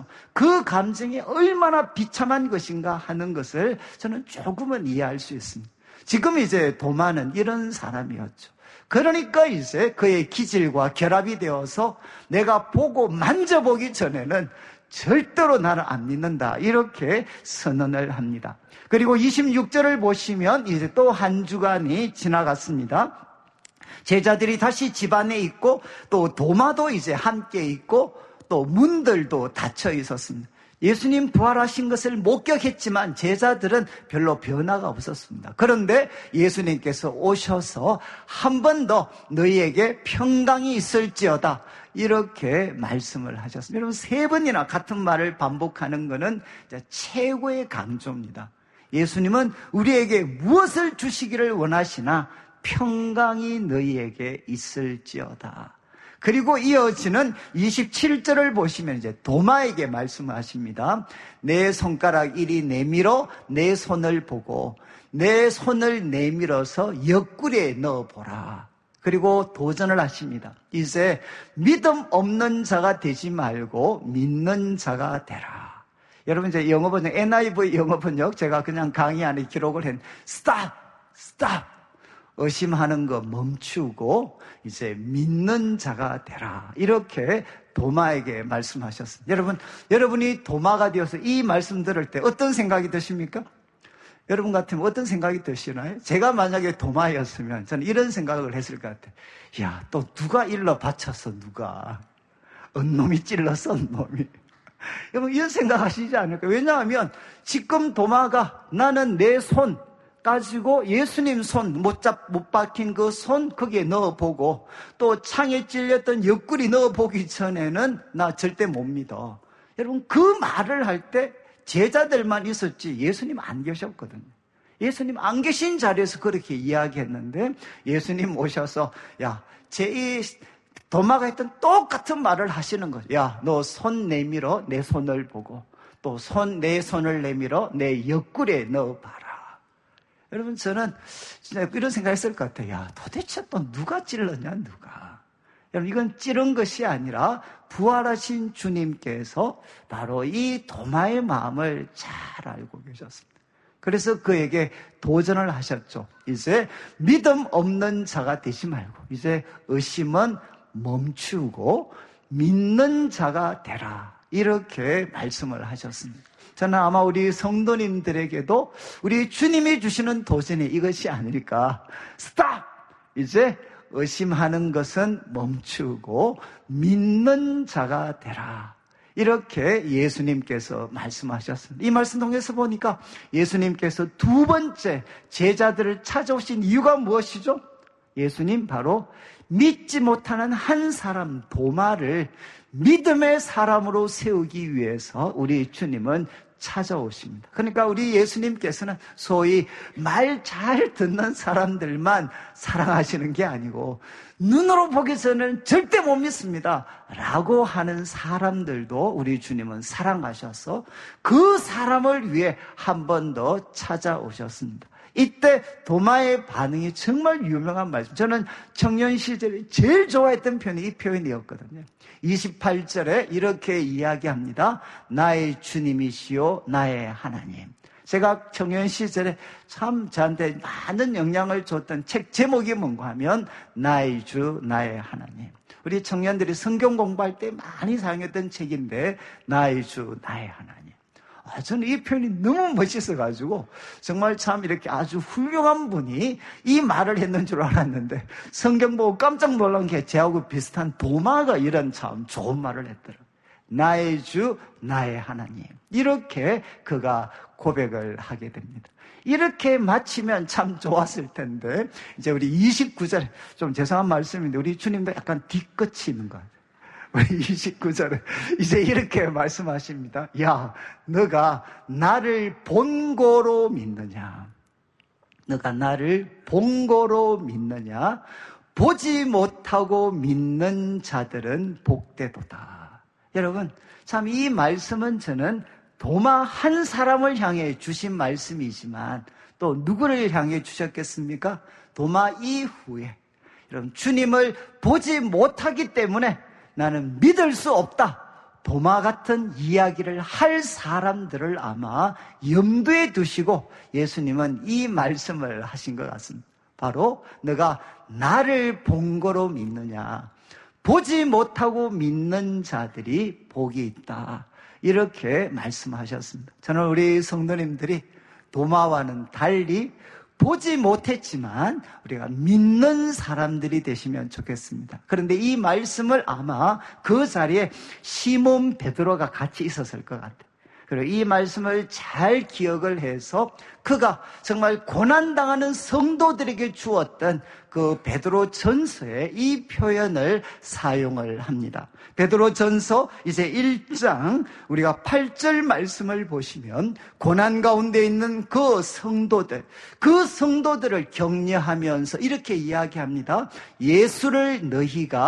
감정이 얼마나 비참한 것인가 하는 것을 저는 조금은 이해할 수 있습니다. 지금 이제 도마는 이런 사람이었죠. 그러니까 이제 그의 기질과 결합이 되어서 내가 보고 만져보기 전에는 절대로 나를 안 믿는다 이렇게 선언을 합니다. 그리고 26절을 보시면 이제 또 한 주간이 지나갔습니다. 제자들이 다시 집안에 있고 또 도마도 이제 함께 있고 또 문들도 닫혀 있었습니다. 예수님 부활하신 것을 목격했지만 제자들은 별로 변화가 없었습니다. 그런데 예수님께서 오셔서 한 번 더 너희에게 평강이 있을지어다 이렇게 말씀을 하셨습니다. 여러분 3번이나 같은 말을 반복하는 것은 최고의 강조입니다. 예수님은 우리에게 무엇을 주시기를 원하시나 평강이 너희에게 있을지어다. 그리고 이어지는 27절을 보시면 이제 도마에게 말씀하십니다. 내 손가락 이리 내밀어 내 손을 보고 내 손을 내밀어서 옆구리에 넣어보라. 그리고 도전을 하십니다. 이제 믿음 없는 자가 되지 말고 믿는 자가 되라. 여러분 이제 영어 번역, NIV 영어 번역 제가 그냥 강의 안에 기록을 했는데 stop. 의심하는 거 멈추고 이제 믿는 자가 되라. 이렇게 도마에게 말씀하셨습니다. 여러분이 도마가 되어서 이 말씀 들을 때 어떤 생각이 드십니까? 여러분 같으면 어떤 생각이 드시나요? 제가 만약에 도마였으면 저는 이런 생각을 했을 것 같아요. 야, 또 누가 일러 바쳤어, 누가. 언놈이 찔렀어, 언놈이. 여러분 이런 생각 하시지 않을까요? 왜냐하면 지금 도마가 나는 내 손 가지고 예수님 손 못 박힌 그 손 거기에 넣어보고 또 창에 찔렸던 옆구리 넣어보기 전에는 나 절대 못 믿어. 여러분 그 말을 할 때 제자들만 있었지 예수님 안 계셨거든요. 예수님 안 계신 자리에서 그렇게 이야기했는데 예수님 오셔서 야, 제 도마가 했던 똑같은 말을 하시는 거죠. 야, 너 손 내밀어 내 손을 보고 또 내 손을 내밀어 내 옆구리에 넣어봐라. 여러분 저는 진짜 이런 생각했을 것 같아요. 야, 도대체 또 누가 찔렀냐 누가. 여러분 이건 찌른 것이 아니라 부활하신 주님께서 바로 이 도마의 마음을 잘 알고 계셨습니다. 그래서 그에게 도전을 하셨죠. 이제 믿음 없는 자가 되지 말고 이제 의심은 멈추고 믿는 자가 되라. 이렇게 말씀을 하셨습니다. 저는 아마 우리 성도님들에게도 우리 주님이 주시는 도전이 이것이 아닐까. 스탑! 이제 의심하는 것은 멈추고 믿는 자가 되라. 이렇게 예수님께서 말씀하셨습니다. 이 말씀 통해서 보니까 예수님께서 두 번째 제자들을 찾아오신 이유가 무엇이죠? 예수님 바로 믿지 못하는 한 사람 도마를 믿음의 사람으로 세우기 위해서 우리 주님은 찾아오십니다. 그러니까 우리 예수님께서는 소위 말 잘 듣는 사람들만 사랑하시는 게 아니고 눈으로 보기 전에는 절대 못 믿습니다 라고 하는 사람들도 우리 주님은 사랑하셔서 그 사람을 위해 한 번 더 찾아오셨습니다. 이때 도마의 반응이 정말 유명한 말씀. 저는 청년 시절에 제일 좋아했던 표현이 이 표현이었거든요. 28절에 이렇게 이야기합니다. 나의 주님이시요 나의 하나님. 제가 청년 시절에 참 저한테 많은 영향을 줬던 책 제목이 뭔가 하면 나의 주 나의 하나님. 우리 청년들이 성경 공부할 때 많이 사용했던 책인데 나의 주 나의 하나님. 저는 이 표현이 너무 멋있어가지고 정말 참 이렇게 아주 훌륭한 분이 이 말을 했는 줄 알았는데 성경 보고 깜짝 놀란 게 저하고 비슷한 도마가 이런 참 좋은 말을 했더라고요. 나의 주 나의 하나님. 이렇게 그가 고백을 하게 됩니다. 이렇게 마치면 참 좋았을 텐데 이제 우리 29절에 좀 죄송한 말씀인데 우리 주님도 약간 뒤끝이 있는 것 같아요. 우리 29절에 이제 이렇게 말씀하십니다. 야, 너가 나를 본고로 믿느냐? 너가 나를 본고로 믿느냐? 보지 못하고 믿는 자들은 복되도다. 여러분, 참 이 말씀은 저는 도마 한 사람을 향해 주신 말씀이지만 또 누구를 향해 주셨겠습니까? 도마 이후에 여러분 주님을 보지 못하기 때문에 나는 믿을 수 없다. 도마 같은 이야기를 할 사람들을 아마 염두에 두시고 예수님은 이 말씀을 하신 것 같습니다. 바로 너가 나를 본거로 믿느냐. 보지 못하고 믿는 자들이 복이 있다. 이렇게 말씀하셨습니다. 저는 우리 성도님들이 도마와는 달리 보지 못했지만 우리가 믿는 사람들이 되시면 좋겠습니다. 그런데 이 말씀을 아마 그 자리에 시몬 베드로가 같이 있었을 것 같아요. 그리고 이 말씀을 잘 기억을 해서 그가 정말 고난당하는 성도들에게 주었던 그 베드로 전서에 이 표현을 사용을 합니다. 베드로 전서 이제 1장 우리가 8절 말씀을 보시면 고난 가운데 있는 그 성도들을 격려하면서 이렇게 이야기합니다. 예수를 너희가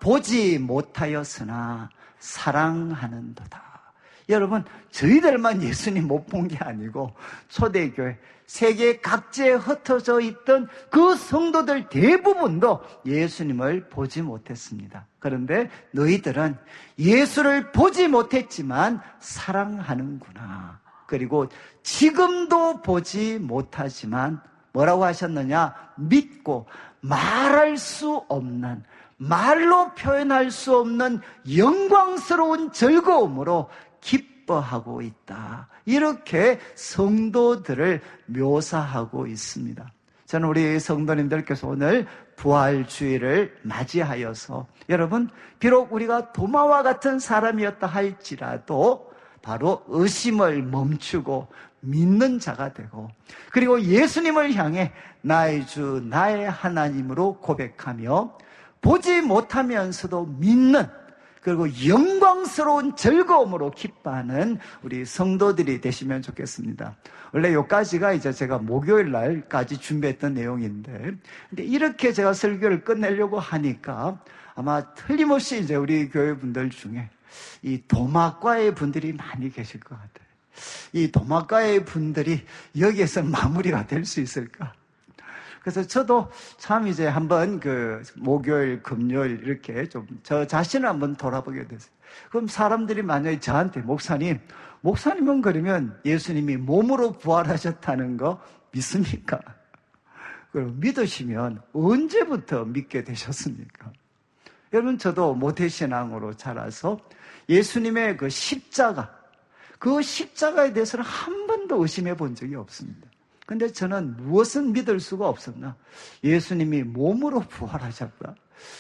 보지 못하였으나 사랑하는도다. 여러분, 저희들만 예수님 못 본 게 아니고 초대교회 세계 각지에 흩어져 있던 그 성도들 대부분도 예수님을 보지 못했습니다. 그런데 너희들은 예수를 보지 못했지만 사랑하는구나. 그리고 지금도 보지 못하지만 뭐라고 하셨느냐? 믿고 말할 수 없는, 말로 표현할 수 없는 영광스러운 즐거움으로 기뻐하고 있다. 이렇게 성도들을 묘사하고 있습니다. 저는 우리 성도님들께서 오늘 부활주의를 맞이하여서 여러분, 비록 우리가 도마와 같은 사람이었다 할지라도 바로 의심을 멈추고 믿는 자가 되고, 그리고 예수님을 향해 나의 주 나의 하나님으로 고백하며 보지 못하면서도 믿는, 그리고 영광스러운 즐거움으로 기뻐하는 우리 성도들이 되시면 좋겠습니다. 원래 여기까지가 이제 제가 목요일 날까지 준비했던 내용인데, 근데 이렇게 제가 설교를 끝내려고 하니까 아마 틀림없이 이제 우리 교회 분들 중에 이 도마과의 분들이 많이 계실 것 같아요. 이 도마과의 분들이 여기에서 마무리가 될 수 있을까? 그래서 저도 참 이제 한번 그 목요일, 금요일 이렇게 좀 저 자신을 한번 돌아보게 됐어요. 그럼 사람들이 만약에 저한테 목사님은 그러면 예수님이 몸으로 부활하셨다는 거 믿습니까? 그럼 믿으시면 언제부터 믿게 되셨습니까? 여러분, 저도 모태신앙으로 자라서 예수님의 그 십자가, 그 십자가에 대해서는 한 번도 의심해 본 적이 없습니다. 근데 저는 무엇을 믿을 수가 없었나? 예수님이 몸으로 부활하셨다.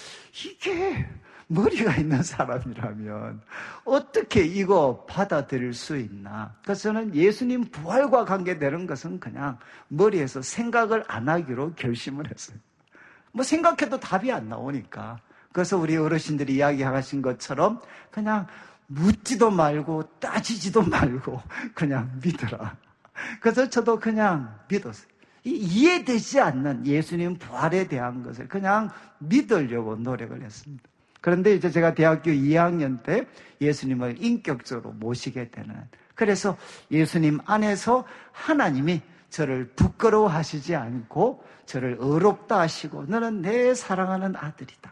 이게 머리가 있는 사람이라면 어떻게 이거 받아들일 수 있나? 그래서 저는 예수님 부활과 관계되는 것은 그냥 머리에서 생각을 안 하기로 결심을 했어요. 뭐 생각해도 답이 안 나오니까. 그래서 우리 어르신들이 이야기하신 것처럼 그냥 묻지도 말고 따지지도 말고 그냥 믿어라. 그래서 저도 그냥 믿었어요. 이해되지 않는 예수님 부활에 대한 것을 그냥 믿으려고 노력을 했습니다. 그런데 이제 제가 대학교 2학년 때 예수님을 인격적으로 모시게 되는, 그래서 예수님 안에서 하나님이 저를 부끄러워하시지 않고 저를 의롭다 하시고 너는 내 사랑하는 아들이다.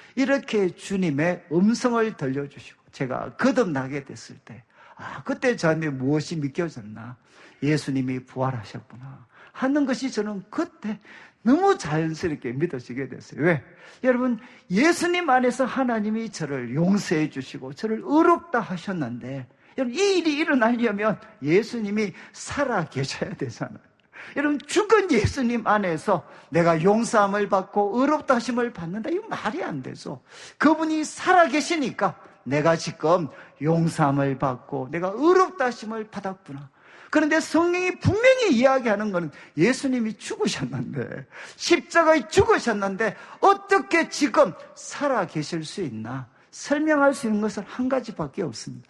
이렇게 주님의 음성을 들려주시고 제가 거듭나게 됐을 때, 그때 저한테 무엇이 믿겨졌나? 예수님이 부활하셨구나 하는 것이 저는 그때 너무 자연스럽게 믿어지게 됐어요. 왜? 여러분, 예수님 안에서 하나님이 저를 용서해 주시고 저를 의롭다 하셨는데, 여러분, 이 일이 일어나려면 예수님이 살아 계셔야 되잖아요. 여러분, 죽은 예수님 안에서 내가 용서함을 받고 의롭다 하심을 받는다, 이거 말이 안 되죠. 그분이 살아 계시니까 내가 지금 용서함을 받고 내가 의롭다 하심을 받았구나. 그런데 성경이 분명히 이야기하는 것은 예수님이 죽으셨는데, 십자가에 죽으셨는데 어떻게 지금 살아 계실 수 있나? 설명할 수 있는 것은 한 가지밖에 없습니다.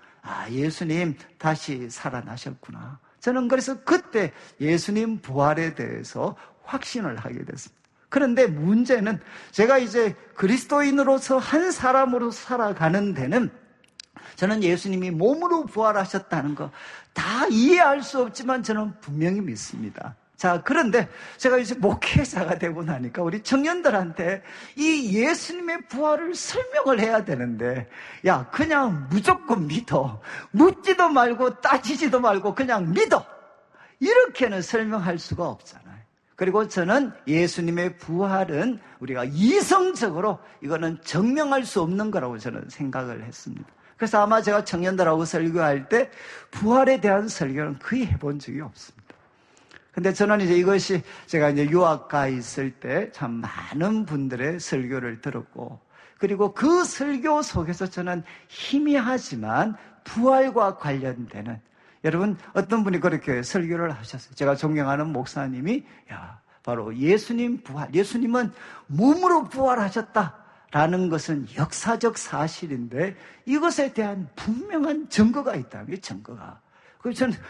예수님 다시 살아나셨구나. 저는 그래서 그때 예수님 부활에 대해서 확신을 하게 됐습니다. 그런데 문제는 제가 이제 그리스도인으로서 한 사람으로 살아가는 데는 저는 예수님이 몸으로 부활하셨다는 거 다 이해할 수 없지만 저는 분명히 믿습니다. 자, 그런데 제가 이제 목회자가 되고 나니까 우리 청년들한테 이 예수님의 부활을 설명을 해야 되는데, 야, 그냥 무조건 믿어. 묻지도 말고 따지지도 말고 그냥 믿어. 이렇게는 설명할 수가 없잖아요. 그리고 저는 예수님의 부활은 우리가 이성적으로 이거는 증명할 수 없는 거라고 저는 생각을 했습니다. 그래서 아마 제가 청년들하고 설교할 때 부활에 대한 설교는 거의 해본 적이 없습니다. 근데 저는 이제 이것이 제가 이제 유학가 있을 때 참 많은 분들의 설교를 들었고, 그리고 그 설교 속에서 저는 희미하지만 부활과 관련되는, 여러분, 어떤 분이 그렇게 설교를 하셨어요. 제가 존경하는 목사님이, 바로 예수님 부활, 예수님은 몸으로 부활하셨다 라는 것은 역사적 사실인데 이것에 대한 분명한 증거가 있다는 게 증거가. 그래서 저는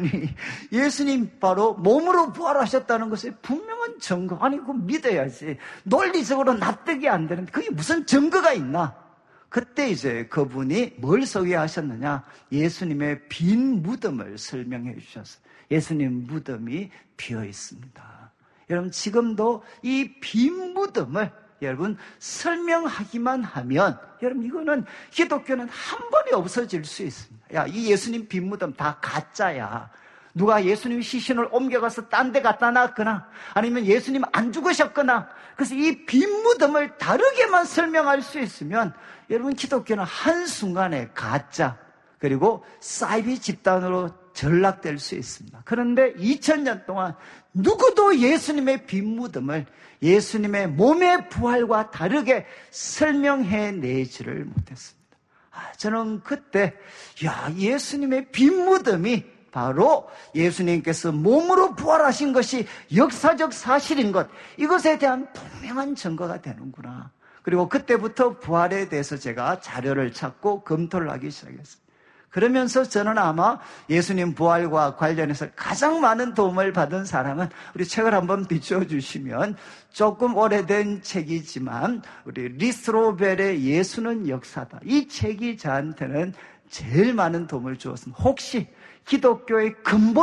예수님 바로 몸으로 부활하셨다는 것에 분명한 증거, 그거 믿어야지. 논리적으로 납득이 안 되는데 그게 무슨 증거가 있나? 그때 이제 그분이 뭘 소개하셨느냐? 예수님의 빈 무덤을 설명해 주셨어요. 예수님 무덤이 비어 있습니다. 여러분, 지금도 이 빈 무덤을 여러분 설명하기만 하면, 여러분 이거는 기독교는 한 번에 없어질 수 있습니다. 야, 이 예수님 빈 무덤 다 가짜야. 누가 예수님 시신을 옮겨가서 딴 데 갖다 놨거나 아니면 예수님 안 죽으셨거나, 그래서 이 빈 무덤을 다르게만 설명할 수 있으면 여러분 기독교는 한순간에 가짜 그리고 사이비 집단으로 전락될 수 있습니다. 그런데 2000년 동안 누구도 예수님의 빈 무덤을 예수님의 몸의 부활과 다르게 설명해내지를 못했습니다. 저는 그때 예수님의 빈 무덤이 바로 예수님께서 몸으로 부활하신 것이 역사적 사실인 것, 이것에 대한 분명한 증거가 되는구나. 그리고 그때부터 부활에 대해서 제가 자료를 찾고 검토를 하기 시작했습니다. 그러면서 저는 아마 예수님 부활과 관련해서 가장 많은 도움을 받은 사람은, 우리 책을 한번 비춰주시면 조금 오래된 책이지만 우리 리스로벨의 예수는 역사다, 이 책이 저한테는 제일 많은 도움을 주었습니다. 혹시 기독교의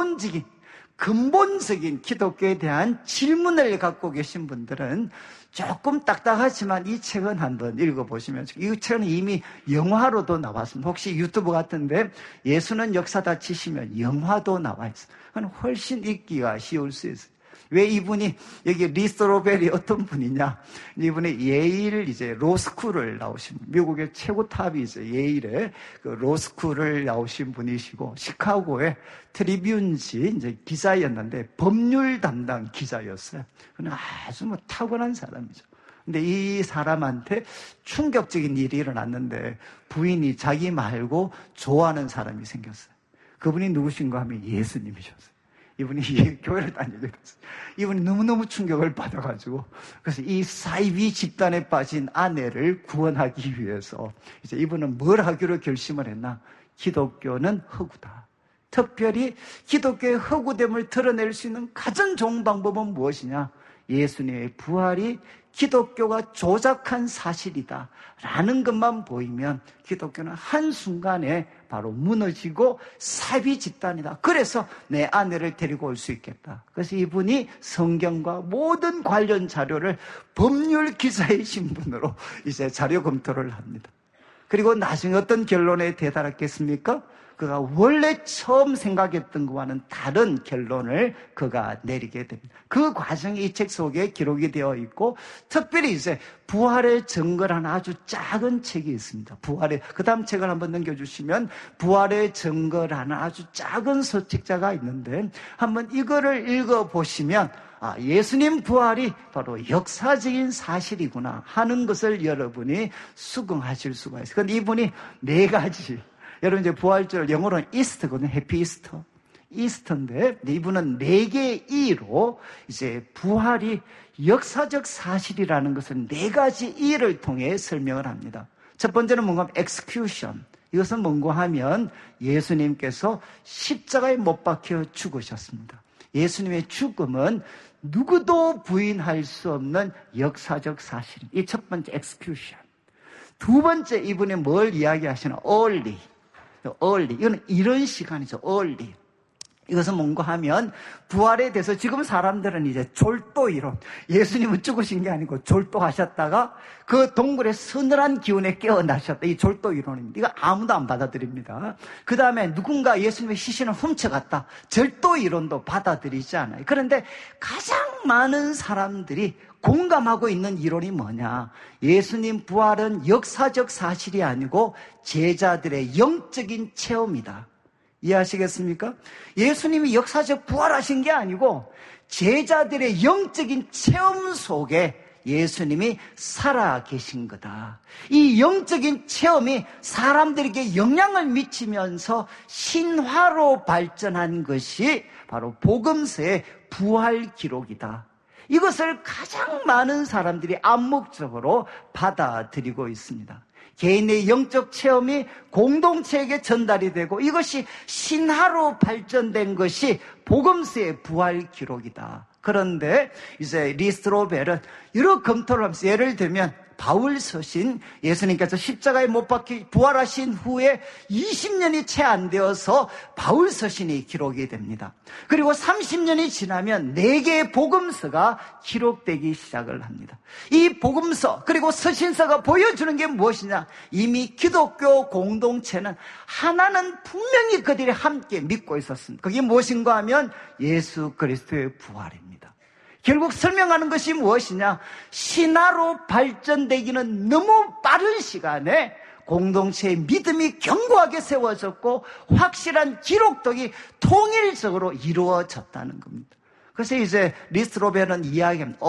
근본적인 기독교에 대한 질문을 갖고 계신 분들은 조금 딱딱하지만 이 책은 한번 읽어보시면, 이 책은 이미 영화로도 나왔습니다. 혹시 유튜브 같은데 예수는 역사다 치시면 영화도 나와 있어요. 그건 훨씬 읽기가 쉬울 수 있어요. 왜 이분이, 여기 리스로벨이 어떤 분이냐? 이분이 예일 이제 로스쿨을 나오신, 미국의 최고 탑이 이제 예일의 그 로스쿨을 나오신 분이시고, 시카고의 트리뷴지 이제 기자였는데 법률 담당 기자였어요. 그는 아주 탁월한 사람이죠. 근데 이 사람한테 충격적인 일이 일어났는데 부인이 자기 말고 좋아하는 사람이 생겼어요. 그분이 누구신가 하면 예수님이셨어요. 이분이 교회를 다니게 됐어요. 이분이 너무너무 충격을 받아가지고, 그래서 이 사이비 집단에 빠진 아내를 구원하기 위해서 이제 이분은 뭘 하기로 결심을 했나? 기독교는 허구다. 특별히 기독교의 허구됨을 드러낼 수 있는 가장 좋은 방법은 무엇이냐? 예수님의 부활이 기독교가 조작한 사실이다 라는 것만 보이면 기독교는 한순간에 바로 무너지고 사이비 집단이다. 그래서 내 아내를 데리고 올 수 있겠다. 그래서 이분이 성경과 모든 관련 자료를 법률 기자의 신분으로 이제 자료 검토를 합니다. 그리고 나중에 어떤 결론에 도달했겠습니까? 그가 원래 처음 생각했던 것과는 다른 결론을 그가 내리게 됩니다. 그 과정이 이 책 속에 기록이 되어 있고, 특별히 이제 부활의 증거라는 아주 작은 책이 있습니다. 그 다음 책을 한번 넘겨주시면 부활의 증거라는 아주 작은 서책자가 있는데, 한번 이거를 읽어보시면 예수님 부활이 바로 역사적인 사실이구나 하는 것을 여러분이 수긍하실 수가 있어요. 그런데 이분이 4가지, 여러분 이제 부활절 영어로는 이스터거든요. 해피 이스터. 이스터인데 이분은 4개의 E로 이제 부활이 역사적 사실이라는 것을 4가지 E를 통해 설명을 합니다. 첫 번째는 뭔가 하면 execution. 이것은 뭔가 하면 예수님께서 십자가에 못 박혀 죽으셨습니다. 예수님의 죽음은 누구도 부인할 수 없는 역사적 사실. 이 첫 번째 execution. 두 번째, 이분이 뭘 이야기하시나? early. 이거는 이런 시간이죠. early. 이것은 뭔가 하면 부활에 대해서 지금 사람들은 이제 졸도 이론, 예수님은 죽으신 게 아니고 졸도하셨다가 그 동굴의 서늘한 기운에 깨어나셨다. 이 졸도 이론입니다. 이거 아무도 안 받아들입니다. 그 다음에 누군가 예수님의 시신을 훔쳐갔다. 절도 이론도 받아들이지 않아요. 그런데 가장 많은 사람들이 공감하고 있는 이론이 뭐냐? 예수님 부활은 역사적 사실이 아니고 제자들의 영적인 체험이다. 이해하시겠습니까? 예수님이 역사적 부활하신 게 아니고 제자들의 영적인 체험 속에 예수님이 살아 계신 거다. 이 영적인 체험이 사람들에게 영향을 미치면서 신화로 발전한 것이 바로 복음서의 부활 기록이다. 이것을 가장 많은 사람들이 암묵적으로 받아들이고 있습니다. 개인의 영적 체험이 공동체에게 전달이 되고 이것이 신화로 발전된 것이 복음서의 부활 기록이다 그런데 이제 리스트로벨은 여러 검토를 하면서 예를 들면 바울 서신, 예수님께서 십자가에 못 박혀 부활하신 후에 20년이 채 안 되어서 바울 서신이 기록이 됩니다. 그리고 30년이 지나면 4개의 복음서가 기록되기 시작을 합니다. 이 복음서 그리고 서신서가 보여주는 게 무엇이냐? 이미 기독교 공동체는 하나는 분명히 그들이 함께 믿고 있었습니다. 그게 무엇인가 하면 예수 그리스도의 부활입니다. 결국 설명하는 것이 무엇이냐? 신화로 발전되기는 너무 빠른 시간에 공동체의 믿음이 견고하게 세워졌고 확실한 기록들이 통일적으로 이루어졌다는 겁니다. 그래서 이제 리스트로벨은 이야기합니다.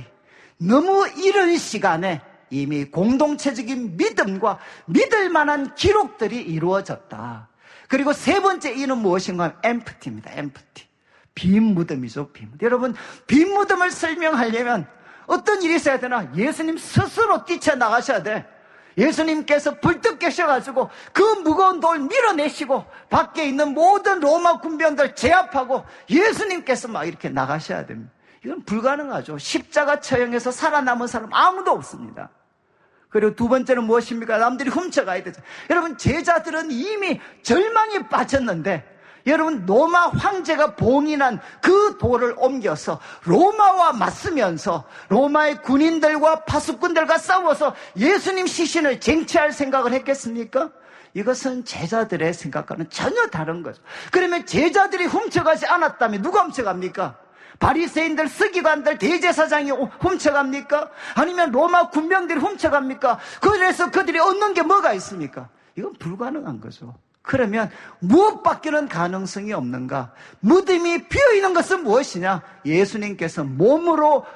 너무 이른 시간에 이미 공동체적인 믿음과 믿을 만한 기록들이 이루어졌다. 그리고 세 번째 이는 무엇인가 하면 empty입니다. empty. 빈 무덤이죠, 빈 무덤. 여러분, 빈 무덤을 설명하려면 어떤 일이 있어야 되나? 예수님 스스로 뛰쳐나가셔야 돼. 예수님께서 불떡 계셔가지고 그 무거운 돌 밀어내시고 밖에 있는 모든 로마 군병들 제압하고 예수님께서 막 이렇게 나가셔야 됩니다. 이건 불가능하죠. 십자가 처형에서 살아남은 사람 아무도 없습니다. 그리고 두 번째는 무엇입니까? 남들이 훔쳐가야 되죠. 여러분, 제자들은 이미 절망에 빠졌는데 여러분, 로마 황제가 봉인한 그 돌을 옮겨서 로마와 맞서면서 로마의 군인들과 파수꾼들과 싸워서 예수님 시신을 쟁취할 생각을 했겠습니까? 이것은 제자들의 생각과는 전혀 다른 거죠. 그러면 제자들이 훔쳐가지 않았다면 누가 훔쳐갑니까? 바리새인들, 서기관들, 대제사장이 훔쳐갑니까? 아니면 로마 군병들이 훔쳐갑니까? 그래서 그들이 얻는 게 뭐가 있습니까? 이건 불가능한 거죠. 그러면 무엇밖에는 가능성이 없는가? 무덤이 비어있는 것은 무엇이냐? 예수님께서 몸으로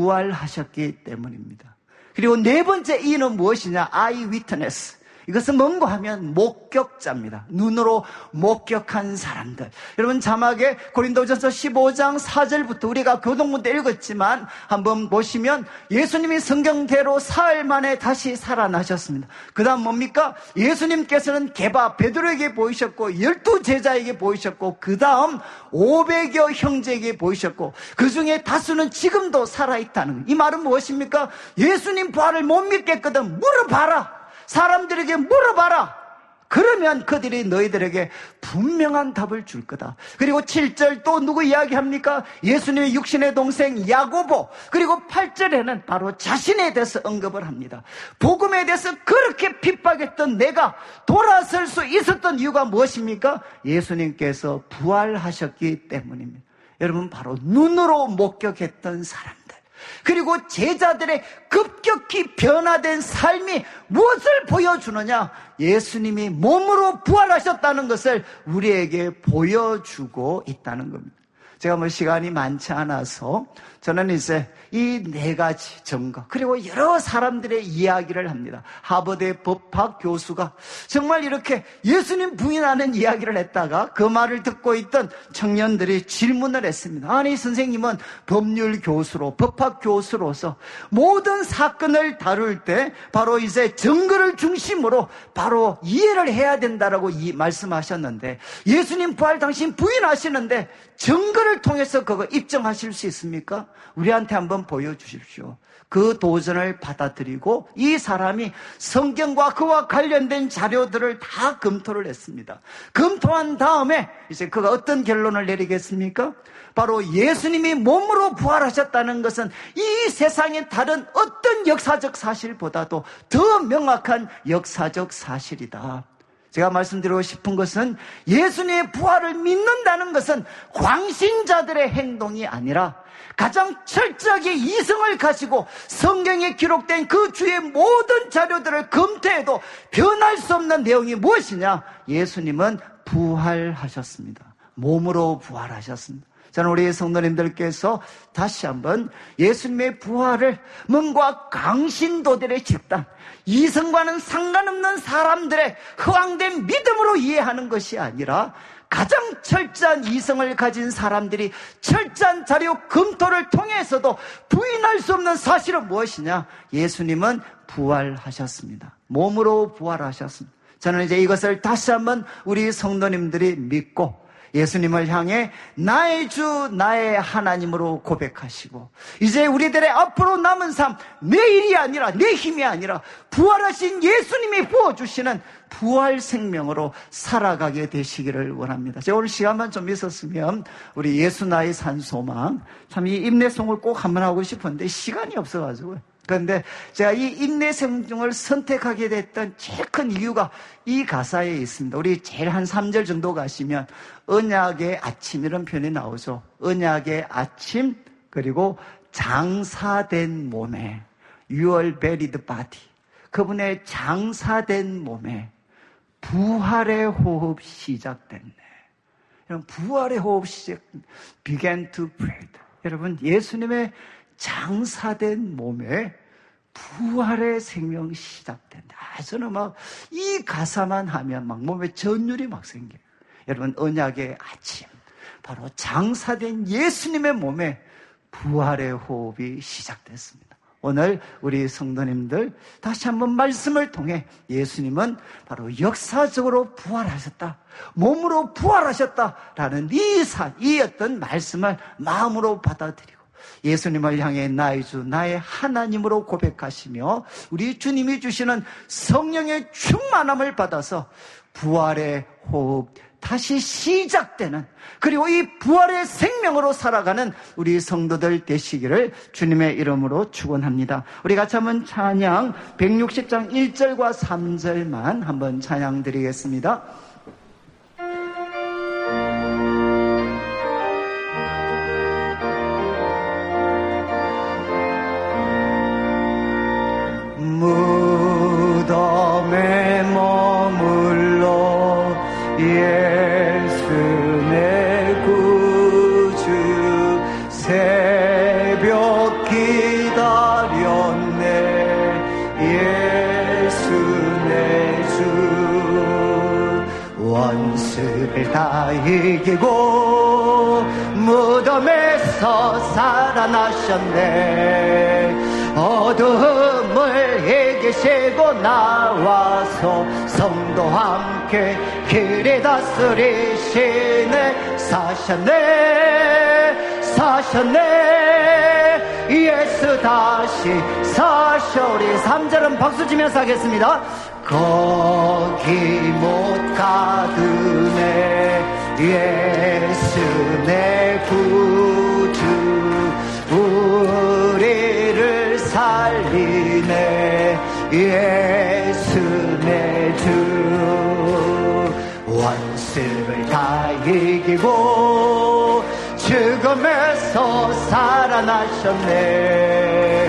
부활하셨기 때문입니다. 그리고 네 번째 이유는 무엇이냐? eyewitness. 이것은 뭔가 하면 목격자입니다. 눈으로 목격한 사람들. 여러분, 자막에 고린도전서 15장 4절부터 우리가 교동문 때 읽었지만 한번 보시면 예수님이 성경대로 사흘 만에 다시 살아나셨습니다. 그 다음 뭡니까? 예수님께서는 게바 베드로에게 보이셨고 12제자에게 보이셨고 그 다음 500여 형제에게 보이셨고 그 중에 다수는 지금도 살아있다는, 이 말은 무엇입니까? 예수님 부활을 못 믿겠거든 물어봐라. 사람들에게 물어봐라. 그러면 그들이 너희들에게 분명한 답을 줄 거다. 그리고 7절 또 누구 이야기합니까? 예수님의 육신의 동생 야고보. 그리고 8절에는 바로 자신에 대해서 언급을 합니다. 복음에 대해서 그렇게 핍박했던 내가 돌아설 수 있었던 이유가 무엇입니까? 예수님께서 부활하셨기 때문입니다. 여러분, 바로 눈으로 목격했던 사람들, 그리고 제자들의 급격히 변화된 삶이 무엇을 보여주느냐? 예수님이 몸으로 부활하셨다는 것을 우리에게 보여주고 있다는 겁니다. 제가 뭐 시간이 많지 않아서 저는 이제 이 네 가지 증거 그리고 여러 사람들의 이야기를 합니다. 하버드의 법학 교수가 정말 이렇게 예수님 부인하는 이야기를 했다가 그 말을 듣고 있던 청년들이 질문을 했습니다. 아니, 선생님은 법률 교수로 법학 교수로서 모든 사건을 다룰 때 바로 이제 증거를 중심으로 바로 이해를 해야 된다라고 말씀하셨는데 예수님 부활 당신 부인하시는데 증거를 통해서 그거 입증하실 수 있습니까? 우리한테 한번 보여주십시오. 그 도전을 받아들이고 이 사람이 성경과 그와 관련된 자료들을 다 검토를 했습니다. 검토한 다음에 이제 그가 어떤 결론을 내리겠습니까? 바로 예수님이 몸으로 부활하셨다는 것은 이 세상의 다른 어떤 역사적 사실보다도 더 명확한 역사적 사실이다. 제가 말씀드리고 싶은 것은 예수님의 부활을 믿는다는 것은 광신자들의 행동이 아니라 가장 철저하게 이성을 가지고 성경에 기록된 그 주의 모든 자료들을 검토해도 변할 수 없는 내용이 무엇이냐? 예수님은 부활하셨습니다. 몸으로 부활하셨습니다. 저는 우리 성도님들께서 다시 한번 예수님의 부활을 뭔가 강신도들의 집단, 이성과는 상관없는 사람들의 허황된 믿음으로 이해하는 것이 아니라 가장 철저한 이성을 가진 사람들이 철저한 자료 검토를 통해서도 부인할 수 없는 사실은 무엇이냐? 예수님은 부활하셨습니다. 몸으로 부활하셨습니다. 저는 이제 이것을 다시 한번 우리 성도님들이 믿고 예수님을 향해 나의 주 나의 하나님으로 고백하시고 이제 우리들의 앞으로 남은 삶, 내 일이 아니라 내 힘이 아니라 부활하신 예수님이 부어주시는 부활 생명으로 살아가게 되시기를 원합니다. 제가 오늘 시간만 좀 있었으면 우리 예수 나의 산 소망, 참 이 인내송을 꼭 한번 하고 싶었는데 시간이 없어가지고요. 그런데 제가 이 인내성중을 선택하게 됐던 제일 큰 이유가 이 가사에 있습니다. 우리 제일 한 3절 정도 가시면 언약의 아침 이런 표현이 나오죠. 언약의 아침, 그리고 장사된 몸에 Your buried body, 그분의 장사된 몸에 부활의 호흡 시작됐네. 여러분, 부활의 호흡 시작, began to breathe. 여러분, 예수님의 장사된 몸에 부활의 생명 시작된다. 저는 막 이 가사만 하면 막 몸에 전율이 막 생겨요. 여러분, 언약의 아침, 바로 장사된 예수님의 몸에 부활의 호흡이 시작됐습니다. 오늘 우리 성도님들 다시 한번 말씀을 통해 예수님은 바로 역사적으로 부활하셨다, 몸으로 부활하셨다라는 이 어떤 말씀을 마음으로 받아들이고 예수님을 향해 나의 주 나의 하나님으로 고백하시며 우리 주님이 주시는 성령의 충만함을 받아서 부활의 호흡 다시 시작되는, 그리고 이 부활의 생명으로 살아가는 우리 성도들 되시기를 주님의 이름으로 축원합니다. 우리 같이 한번 찬양 160장 1절과 3절만 한번 찬양 드리겠습니다. 무덤에 머물러 예수 내 구주 새벽 기다렸네. 예수 내 주 원수를 다 이기고 무덤에서 살아나셨네. 어둠을 이기시고 나와서 성도와 함께 길에 다스리시네. 사셨네 예수 다시 사셔. 우리 3절은 박수 치면서 하겠습니다. 거기 못 가두네. 예수 내 구주 우리를 살리네. 예수 내 주 원수를 다 이기고 죽음에서 살아나셨네.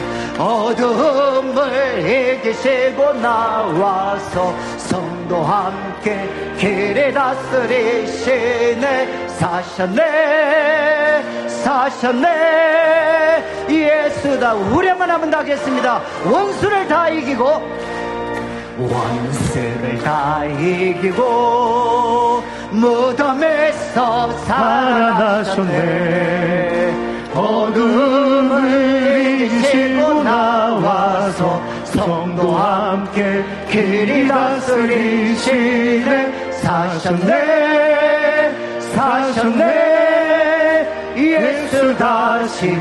어둠을 이기시고 나와서 성도와 함께 길에 다스리시네. 사셨네 예수다. 우리 한번 하면 다 하겠습니다. 원수를 다 이기고 무덤에서 살아나셨네. 어둠을 이기시고 나와서 성도와 함께 길이 다스리시네. 사셨네 예수 다시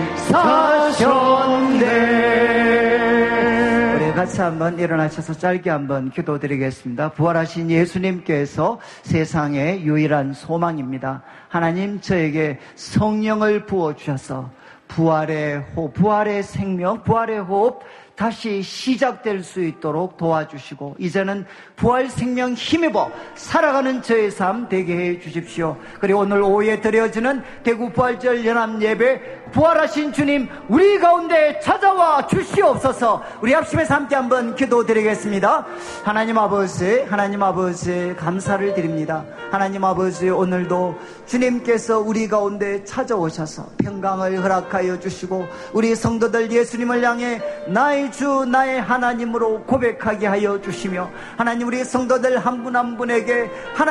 사셨네. 우리 같이 한번 일어나셔서 짧게 한번 기도드리겠습니다. 부활하신 예수님께서 세상의 유일한 소망입니다. 하나님, 저에게 성령을 부어주셔서 부활의 호흡, 부활의 생명, 부활의 호흡 다시 시작될 수 있도록 도와주시고 이제는 부활 생명 힘입어 살아가는 저의 삶 되게 해 주십시오. 그리고 오늘 오후에 드려지는 대구 부활절 연합 예배 부활하신 주님 우리 가운데 찾아와 주시옵소서. 우리 합심해서 함께 한번 기도드리겠습니다. 하나님 아버지 감사를 드립니다. 하나님 아버지, 오늘도 주님께서 우리 가운데 찾아오셔서 평강을 허락하여 주시고 우리 성도들 예수님을 향해 나의 나의 주 나의 하나님으로 고백하게 하여 주시며, 하나님 우리 성도들 한 분 한 분에게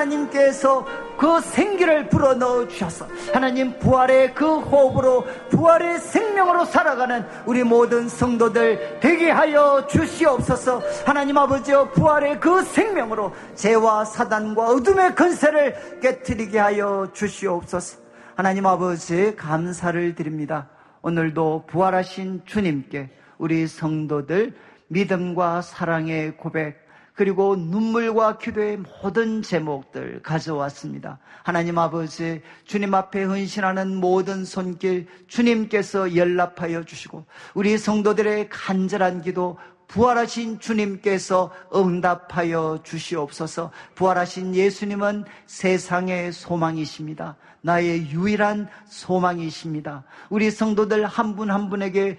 하나님께서 그 생기를 불어넣어 주셔서 하나님 부활의 그 호흡으로, 부활의 생명으로 살아가는 우리 모든 성도들 되게 하여 주시옵소서. 하나님 아버지여, 부활의 그 생명으로 죄와 사단과 어둠의 권세를 깨트리게 하여 주시옵소서. 하나님 아버지 감사를 드립니다. 오늘도 부활하신 주님께 우리 성도들 믿음과 사랑의 고백, 그리고 눈물과 기도의 모든 제목들 가져왔습니다. 하나님 아버지, 주님 앞에 헌신하는 모든 손길 주님께서 연락하여 주시고, 우리 성도들의 간절한 기도 부활하신 주님께서 응답하여 주시옵소서. 부활하신 예수님은 세상의 소망이십니다. 나의 유일한 소망이십니다. 우리 성도들 한 분 한 분에게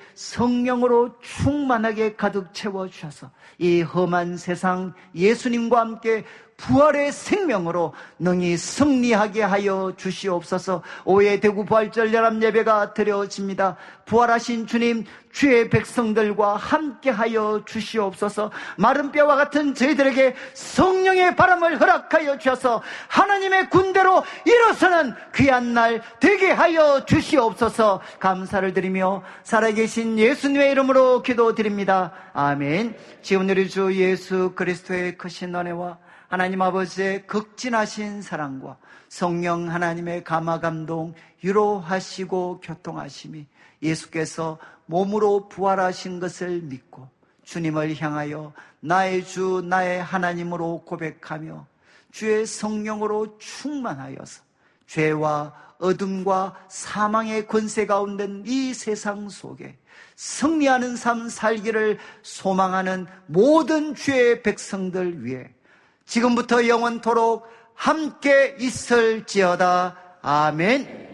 성령으로 충만하게 가득 채워주셔서 이 험한 세상 예수님과 함께 부활의 생명으로 능히 승리하게 하여 주시옵소서. 5회 대구 부활절 연합예배가 드려집니다. 부활하신 주님, 주의 백성들과 함께 하여 주시옵소서. 마른 뼈와 같은 저희들에게 성령의 바람을 허락하여 주셔서 하나님의 군대로 일어서는 귀한 날 되게 하여 주시옵소서. 감사를 드리며 살아계신 예수님의 이름으로 기도드립니다. 아멘. 지금 우리 주 예수 그리스도의 크신 은혜와 하나님 아버지의 극진하신 사랑과 성령 하나님의 감화감동, 유로하시고 교통하심이 예수께서 몸으로 부활하신 것을 믿고 주님을 향하여 나의 주 나의 하나님으로 고백하며 주의 성령으로 충만하여서 죄와 어둠과 사망의 권세 가운데 이 세상 속에 승리하는 삶 살기를 소망하는 모든 주의 백성들 위해 지금부터 영원토록 함께 있을지어다. 아멘.